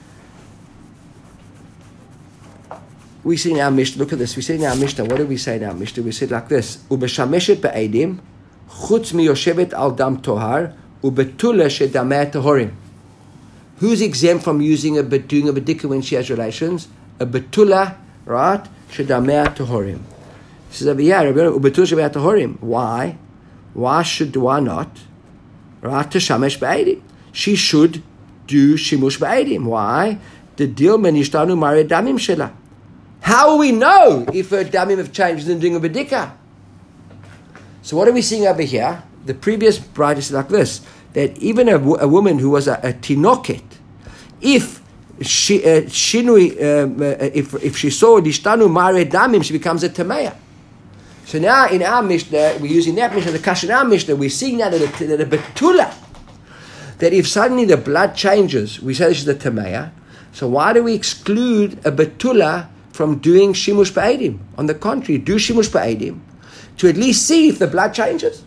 We said in our Mishnah, look at this, we said in our Mishnah, what did we say in our Mishnah? We said like this, Ubeshameshet Be'edim, Chutz Mi Yoshevet Al Dam Tohar, Ubetula Shedameh Tahorim. Who's exempt from using a doing a bedika when she has relations? A betula, right? Shedameh Tahorim. This is over here. Ubetula Shedameh Tahorim. Why? Why should why not? Right? Teshamesh be'edim. She should do shimush be'edim. Why? The deal menishtanu mareh damim shela. How will we know if her damim have changed in doing a bedika? So what are we seeing over here? The previous bride is like this. That even a, a woman who was a, a tinoket, if she uh, shinui, um, uh, if if she saw dishtanu mare damim, she becomes a tameya. So now in our Mishnah, we're using that Mishnah, the Kasha in our Mishnah, we're seeing now that a, that a betula, that if suddenly the blood changes, we say this is the tameya. So why do we exclude a betula from doing shimush ba'edim? On the contrary, do shimush ba'edim to at least see if the blood changes.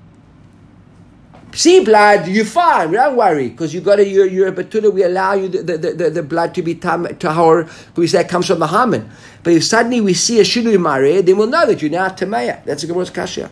See blood, you're fine. Don't worry, because you got a you're, you're a betula. We allow you the, the, the, the blood to be tam, tahor, because we say it comes from the Haman. But if suddenly we see a shinui mareh, then we'll know that you're now tameya. That's a Gemara's kasha.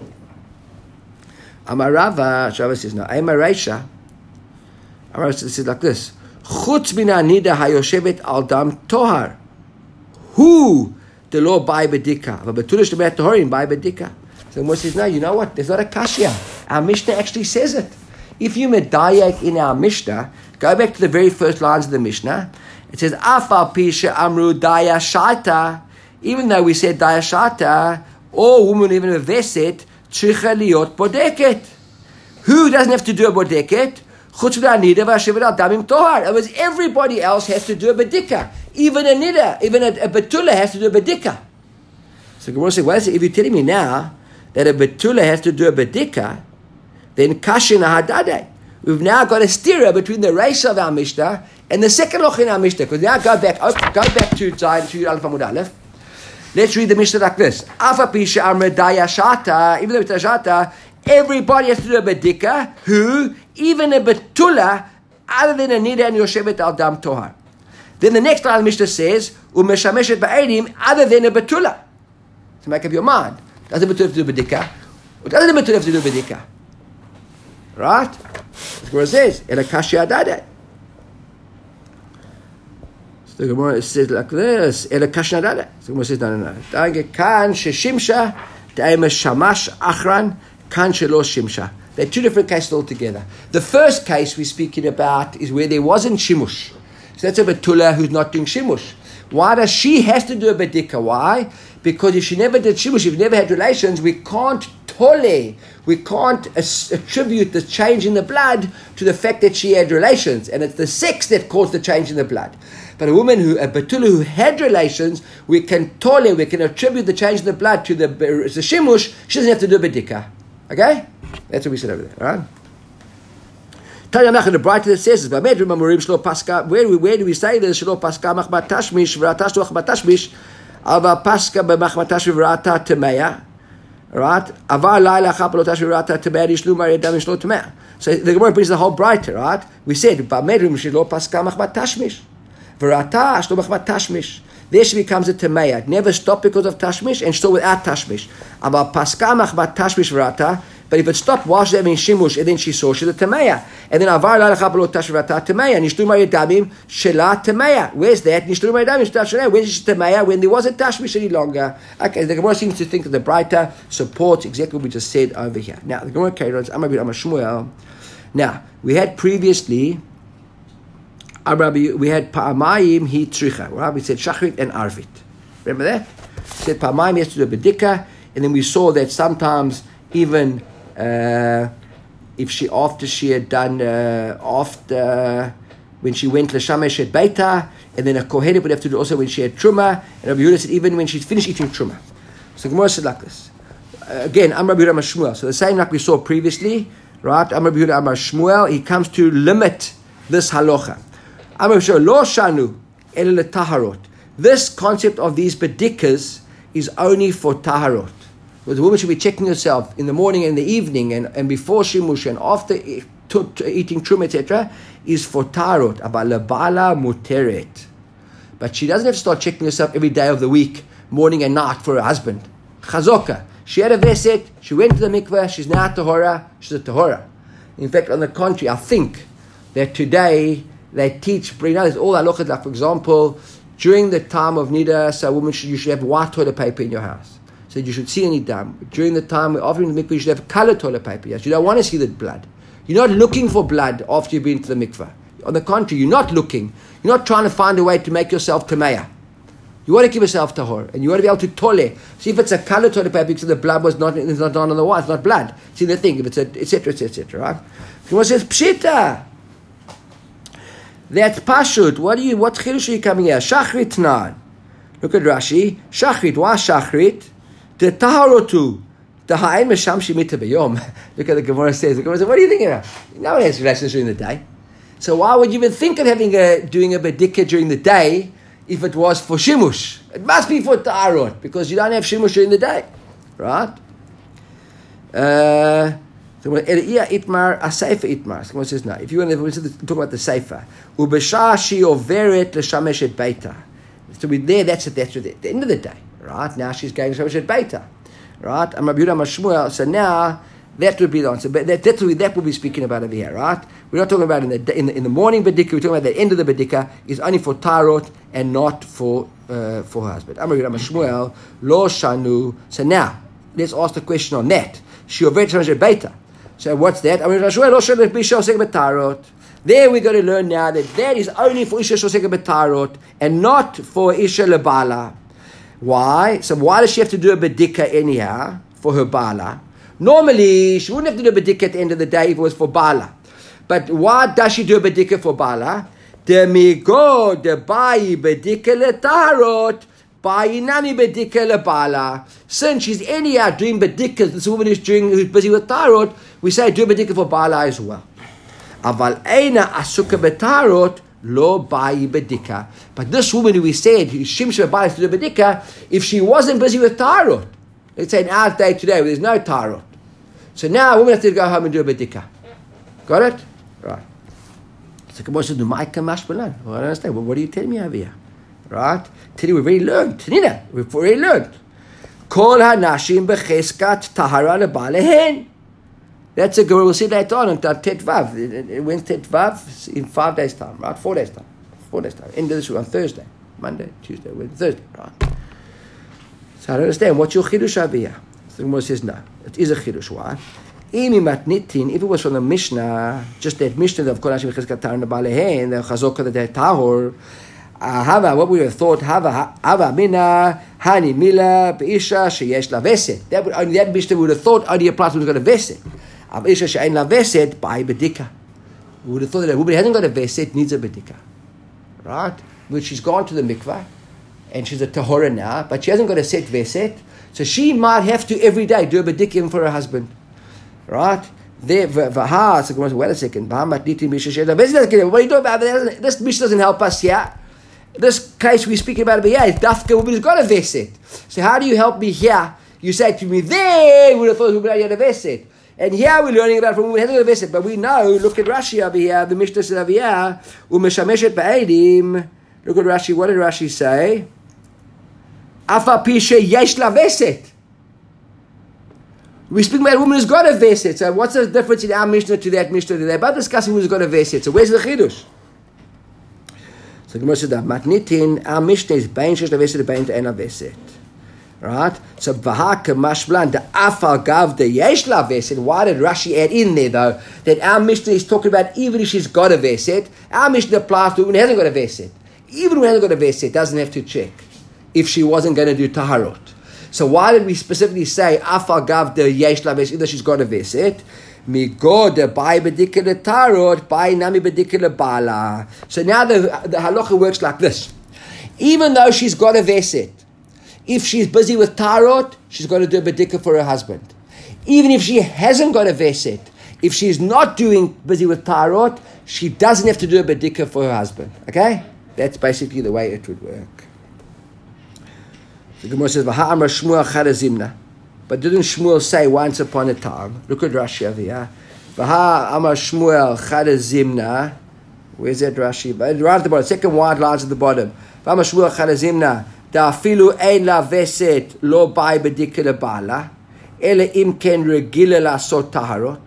Amarava, Shabbat says no. Amareisha. Amarava says like this: Chutz min anida hayoshevet al dam tohar. Who the law by bedika? But betula shlemet toharim by bedika. So Moshe says, no, you know what? There's not a kasha. Our Mishnah actually says it. If you medayak in our Mishnah, go back to the very first lines of the Mishnah. It says, Afal pisha amru daya shata. Even though we said daya shata, or woman even a veset, tzricha liot bodeket. Who doesn't have to do a bodeket? Chutz v'anida v'ashevet al damim tohar. In other words, everybody else has to do a bedika. Even a nida, even a, a betula has to do a bedika. So Gemara says, well, if you're telling me now that a betula has to do a bedika, then kashin hadade. We've now got a stira between the reisha of our Mishnah and the second loch in our Mishnah. Because now go back, go back to Zayin to Aleph Amud Aleph. Let's read the Mishnah like this: Afa pisha amre daya shata. Even though it's a shata, everybody has to do a bedika. Who? Even a betula, other than a nida and yoshevet al dam tohar. Then the next line of Mishnah says umeshameshet ba'edim, other than a betula. To make up your mind. Does the betula have to do bedika? Or doesn't the betula have to do bedika? Right? The Gemara says, "Ela kashi adade." So the Gemara says like this: "Ela kashi adade." So the Gemara says, "No, no, no. Dange kan sheshimsha, daima shamash achran, kan shelo shimsha." They're two different cases altogether. The first case we're speaking about is where there wasn't shimush. So that's a betula who's not doing shimush. Why does she has to do a bedika? Why? Because if she never did shimush, if she never had relations, we can't tole, we can't as- attribute the change in the blood to the fact that she had relations, and it's the sex that caused the change in the blood. But a woman who, a betula who had relations, we can tole, we can attribute the change in the blood to the, the shimush. She doesn't have to do a bedika. Okay, that's what we said over there. All right. Tanya Nachman, the brighter that says, "Where do we where do we say this? Shelo paska machmat tashmish v'ratash tuach matashmish, ava paska b'machmat tashmish v'rata temeya." Right? Avar laila chapelo tashmish v'rata temeya yishlu marei dam yishlu temeya. So the Gemara brings the whole brighter. Right? We said b'medrim shelo paska machmat tashmish v'rata shlo machmat tashmish. There she becomes a temeya. It never stopped because of tashmish and still without tashmish. Avar paska machmat tashmish v'rata. But if it stopped, why should that mean shimush? And then she saw she's a tameya. And then avar la lechablo tashrata tameya. Nishtu mari damim shela tameya. Where's that? Nishtu mari damim shela tameya. Where's she tameya when there wasn't tashmish any longer? Okay, the Gemara seems to think that the brighter supports exactly what we just said over here. Now the Gemara carries on. Amar Shmuel. Now we had previously. We had pa'amayim hi tricha. Right? We said shachrit and arvit. Remember that? We said pa'amayim has to do a bedika, and then we saw that sometimes even. Uh, if she after she had done uh, after uh, when she went l'shamesh et beita, and then a kohenet would have to do also when she had truma, and Rabbi Yehuda said even when she finished eating truma. So Gemara said like this uh, again. Am Rabbi Yehuda Amar Shmuel. So the same like we saw previously, right? Am Rabbi Yehuda Amar Shmuel. He comes to limit this halacha. Amar Shor lo shanu el taharot. This concept of these bedikas is only for taharot. The woman should be checking herself in the morning and the evening and, and before shimush and after e- to, to eating trum, et cetera, is for taharot. But lebala muteret. But she doesn't have to start checking herself every day of the week, morning and night for her husband. Chazoka. She had a veset, she went to the mikveh, she's now tahora, she's a tahora. In fact, on the contrary, I think that today they teach, you know, there's all halachas, like for example, during the time of nida, so a woman should, you should have white toilet paper in your house. So you should see any dam. During the time after the mikveh, you should have colored toilet paper. Yes, you don't want to see the blood. You're not looking for blood after you've been to the mikveh. On the contrary, you're not looking. You're not trying to find a way to make yourself tameya. You want to keep yourself tahor, and you want to be able to tole. See if it's a colored toilet paper because the blood was not, it's not on the wall, it's not blood. See the thing, if it's a, et cetera, et cetera, et cetera, right? He says, pshita. That's pashut. What do you, what chidush are you coming here? Shachrit nan. Look at Rashi. Shachrit, why shachrit? The taharotu. The ha'en mesham shemita b'yom. Look at the Gemara says. The Gemara says, what are you thinking of? No one has relations during the day. So why would you even think of having a, doing a bedikah during the day if it was for shimush? It must be for ta'arot, because you don't have shimush during the day. Right? Uh, so itmar, a sefer itmar. Someone says, no. If you want to talk about the sefer. Ubesha shi overet l'shamesh et beita. So we there, that's it, that's it, at the end of the day. Right? Now she's going to shamesh et beita. Right? And Rabbi Yehuda Mashmuel, so now that would be the answer. But that, that, will be, that will be speaking about over here, right? We're not talking about in the in the, in the morning bedika. We're talking about the end of the bedika is only for tarot and not for uh, for her husband. Amar Rabbi Shmuel lo shanu. So now let's ask the question on that. Shiovet shamash beita. So what's that? Amar Rabbi Shmuel lo shanu b'isha osek betarot. There we're going to learn now that that is only for isha osek betarot and not for isha lebala. Why? So why does she have to do a bedika anyhow for her bala? Normally, she wouldn't have to do a bedikah at the end of the day if it was for Bala. But why does she do a bedikah for Bala? De migo de bayi bedikah le tarot, bayi nami bedikah le Bala. Since she's anyhow doing bedikah, this woman is doing, who's busy with tarot, we say do a bedikah for Bala as well. Aval eina asuka betarot lo bayi bedikah. But this woman who we said, shimsh Bala to do a bedikah, if she wasn't busy with tarot, let's say in our day today where there's no tarot. So now a woman has to go home and do a bedikah. Got it? Right. So Kabbalah says, I don't understand. Well, what are you telling me over here? Right? Tell you, we've already learned. Tanina, we've already learned. Kol hanashim becheskat tahara lebalehen. That's a Gemara we'll see later on until Tet Vav. When's Tet Vav? In five days' time, right? Four days' time. Four days' time. End of this week on Thursday. Monday, Tuesday, Wednesday, Thursday, right? So I don't understand. What's your chidush over here? The Gemara says no. It is a chidush. Why? If it was from the Mishnah, just that Mishnah of Kol Hashim Chizkat Tahor Balehen, the Chazokah that they Tahor, Hava, what we would have thought, Hava, Hava Mina, Hani Mila, Beisha, Sheyesh La Veset. That would only that Mishnah would have thought only applies to who's got a Veset. Beisha She'ain La Veset, by Bedika. We would have thought that a woman who hasn't got a Veset needs a Bedika. Right? But she's gone to the mikvah, and she's a Tahora now, but she hasn't got a set Veset. So she might have to every day do a bedikah for her husband, right? There, vaha. So wait a second. What are you talking about? This Mishnah doesn't help us here. This case we're speaking about over here is dafka woman who's got a veset. So how do you help me here? You say to me, there we would have thought woman had a veset, and here we're learning about from woman who hasn't got a veset. But we know. Look at Rashi over here. The Mishnah says over here, umeshameshet ba'edim. Look at Rashi. What did Rashi say? Afa pishe yesh la veset. We speak about a woman who's got a veset. So what's the difference in our Mishnah to that Mishnah? They're both discussing who's got a veset. So where's the chidush? So Gemara says that matnitin, our Mishnah is bein shesh la veset, bein te'en la veset. Right? So v'haka mashblan the afal gav the yesh la veset. Why did Rashi add in there though that our Mishnah is talking about even if she's got a veset? Our Mishnah applies to a woman who hasn't got a veset. Even who hasn't got a veset doesn't have to check if she wasn't going to do taharot. So why did we specifically say afal gav the yesh la veset either she's got a veset? Mi go de bai bedikah le tarot, bai nami bedikah le bala. So now the the halacha works like this: even though she's got a veset, if she's busy with tarot, she's got to do a bedikah for her husband. Even if she hasn't got a veset, If she's not doing busy with tarot, she doesn't have to do a bedikah for her husband. Okay? That's basically the way it would work. The Gemara says, "V'ha'amar Shmuel charazimna." But didn't Shmuel say once upon a time? Look at Rashi over here. V'ha'amar Shmuel charazimna. Where's that Rashi? Right at the bottom. Second wide lines at the bottom. V'ha'amar Shmuel charazimna. Da'afilu ein la veset lo bai bedikah lebala. Ele im ken regila la'asot taharot.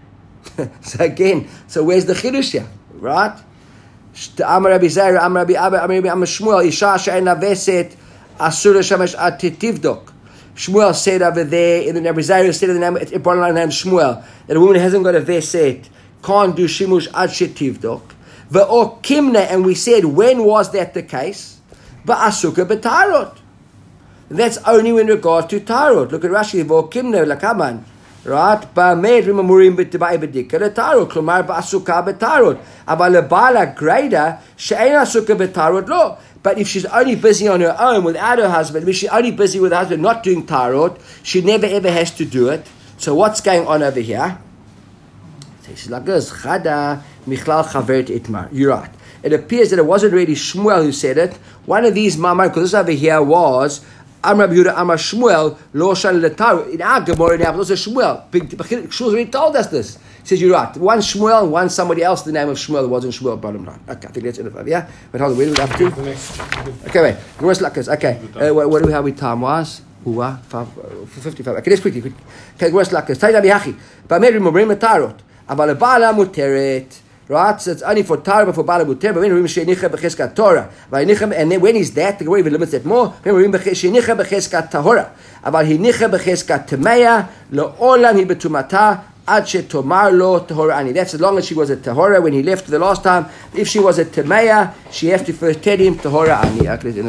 So again, so where's the chidush here? Right? Amar Rabbi Zaira, Amar Rabbi Abba, Amar Rabbi Shmuel, Isha she'en la veset asur l'shamesh ad titivdok. Shmuel said over there, in the Rabbi Zaira said in the name, it brought along the name Shmuel, that a woman who hasn't got a veset can't do shimush ad shetivdok. Ve'o kimna, and we said, when was that the case? Ba'asuka b'tarot. That's only in regard to tarot. Look at Rashi, ve'o kimna lakaman. Right? Ba'med rimamurim b'tibai b'dikah l'tarot. Klomar ba'asuka b'tarot. Aval lebala greater, she'en asuka b'tarot lo. But if she's only busy on her own without her husband, if she's only busy with her husband not doing tarot, she never ever has to do it. So what's going on over here? So she's like this. Chada michlal chavert itmar. You're right. It appears that it wasn't really Shmuel who said it. One of these mamar, because this over here was Amar Yehuda Amar Shmuel lo shal letarot. In our Gemara now, also Shmuel. Shmuel already told us this. He says, you're right. One Shmuel and one somebody else, the name of Shmuel wasn't Shmuel, bottom line. Okay, I think that's enough. Yeah? But hold on, where do we have to? Okay, wait. Where's Lakas? Okay. Uh, what, what do we have with time was? Uwa, fifty-five. Okay, let's quickly. Okay, where's Lakas? Taida bihachi. Ba'med rimobrim letarot. Aval lebala muteret. Right? So it's only for Torah, but for Bala Muter. But when she'nicha b'cheskat Torah, and then when is that? The Gemara even limits that more. When she'nicha b'cheskat Tahora, aval hinicha b'cheskat Tameya le'olam hi betumata ad she'tomar lo Tahora ani. That's as long as she was a Tahora when he left the last time. If she was a Tameya, she has to first tell him Tahora ani.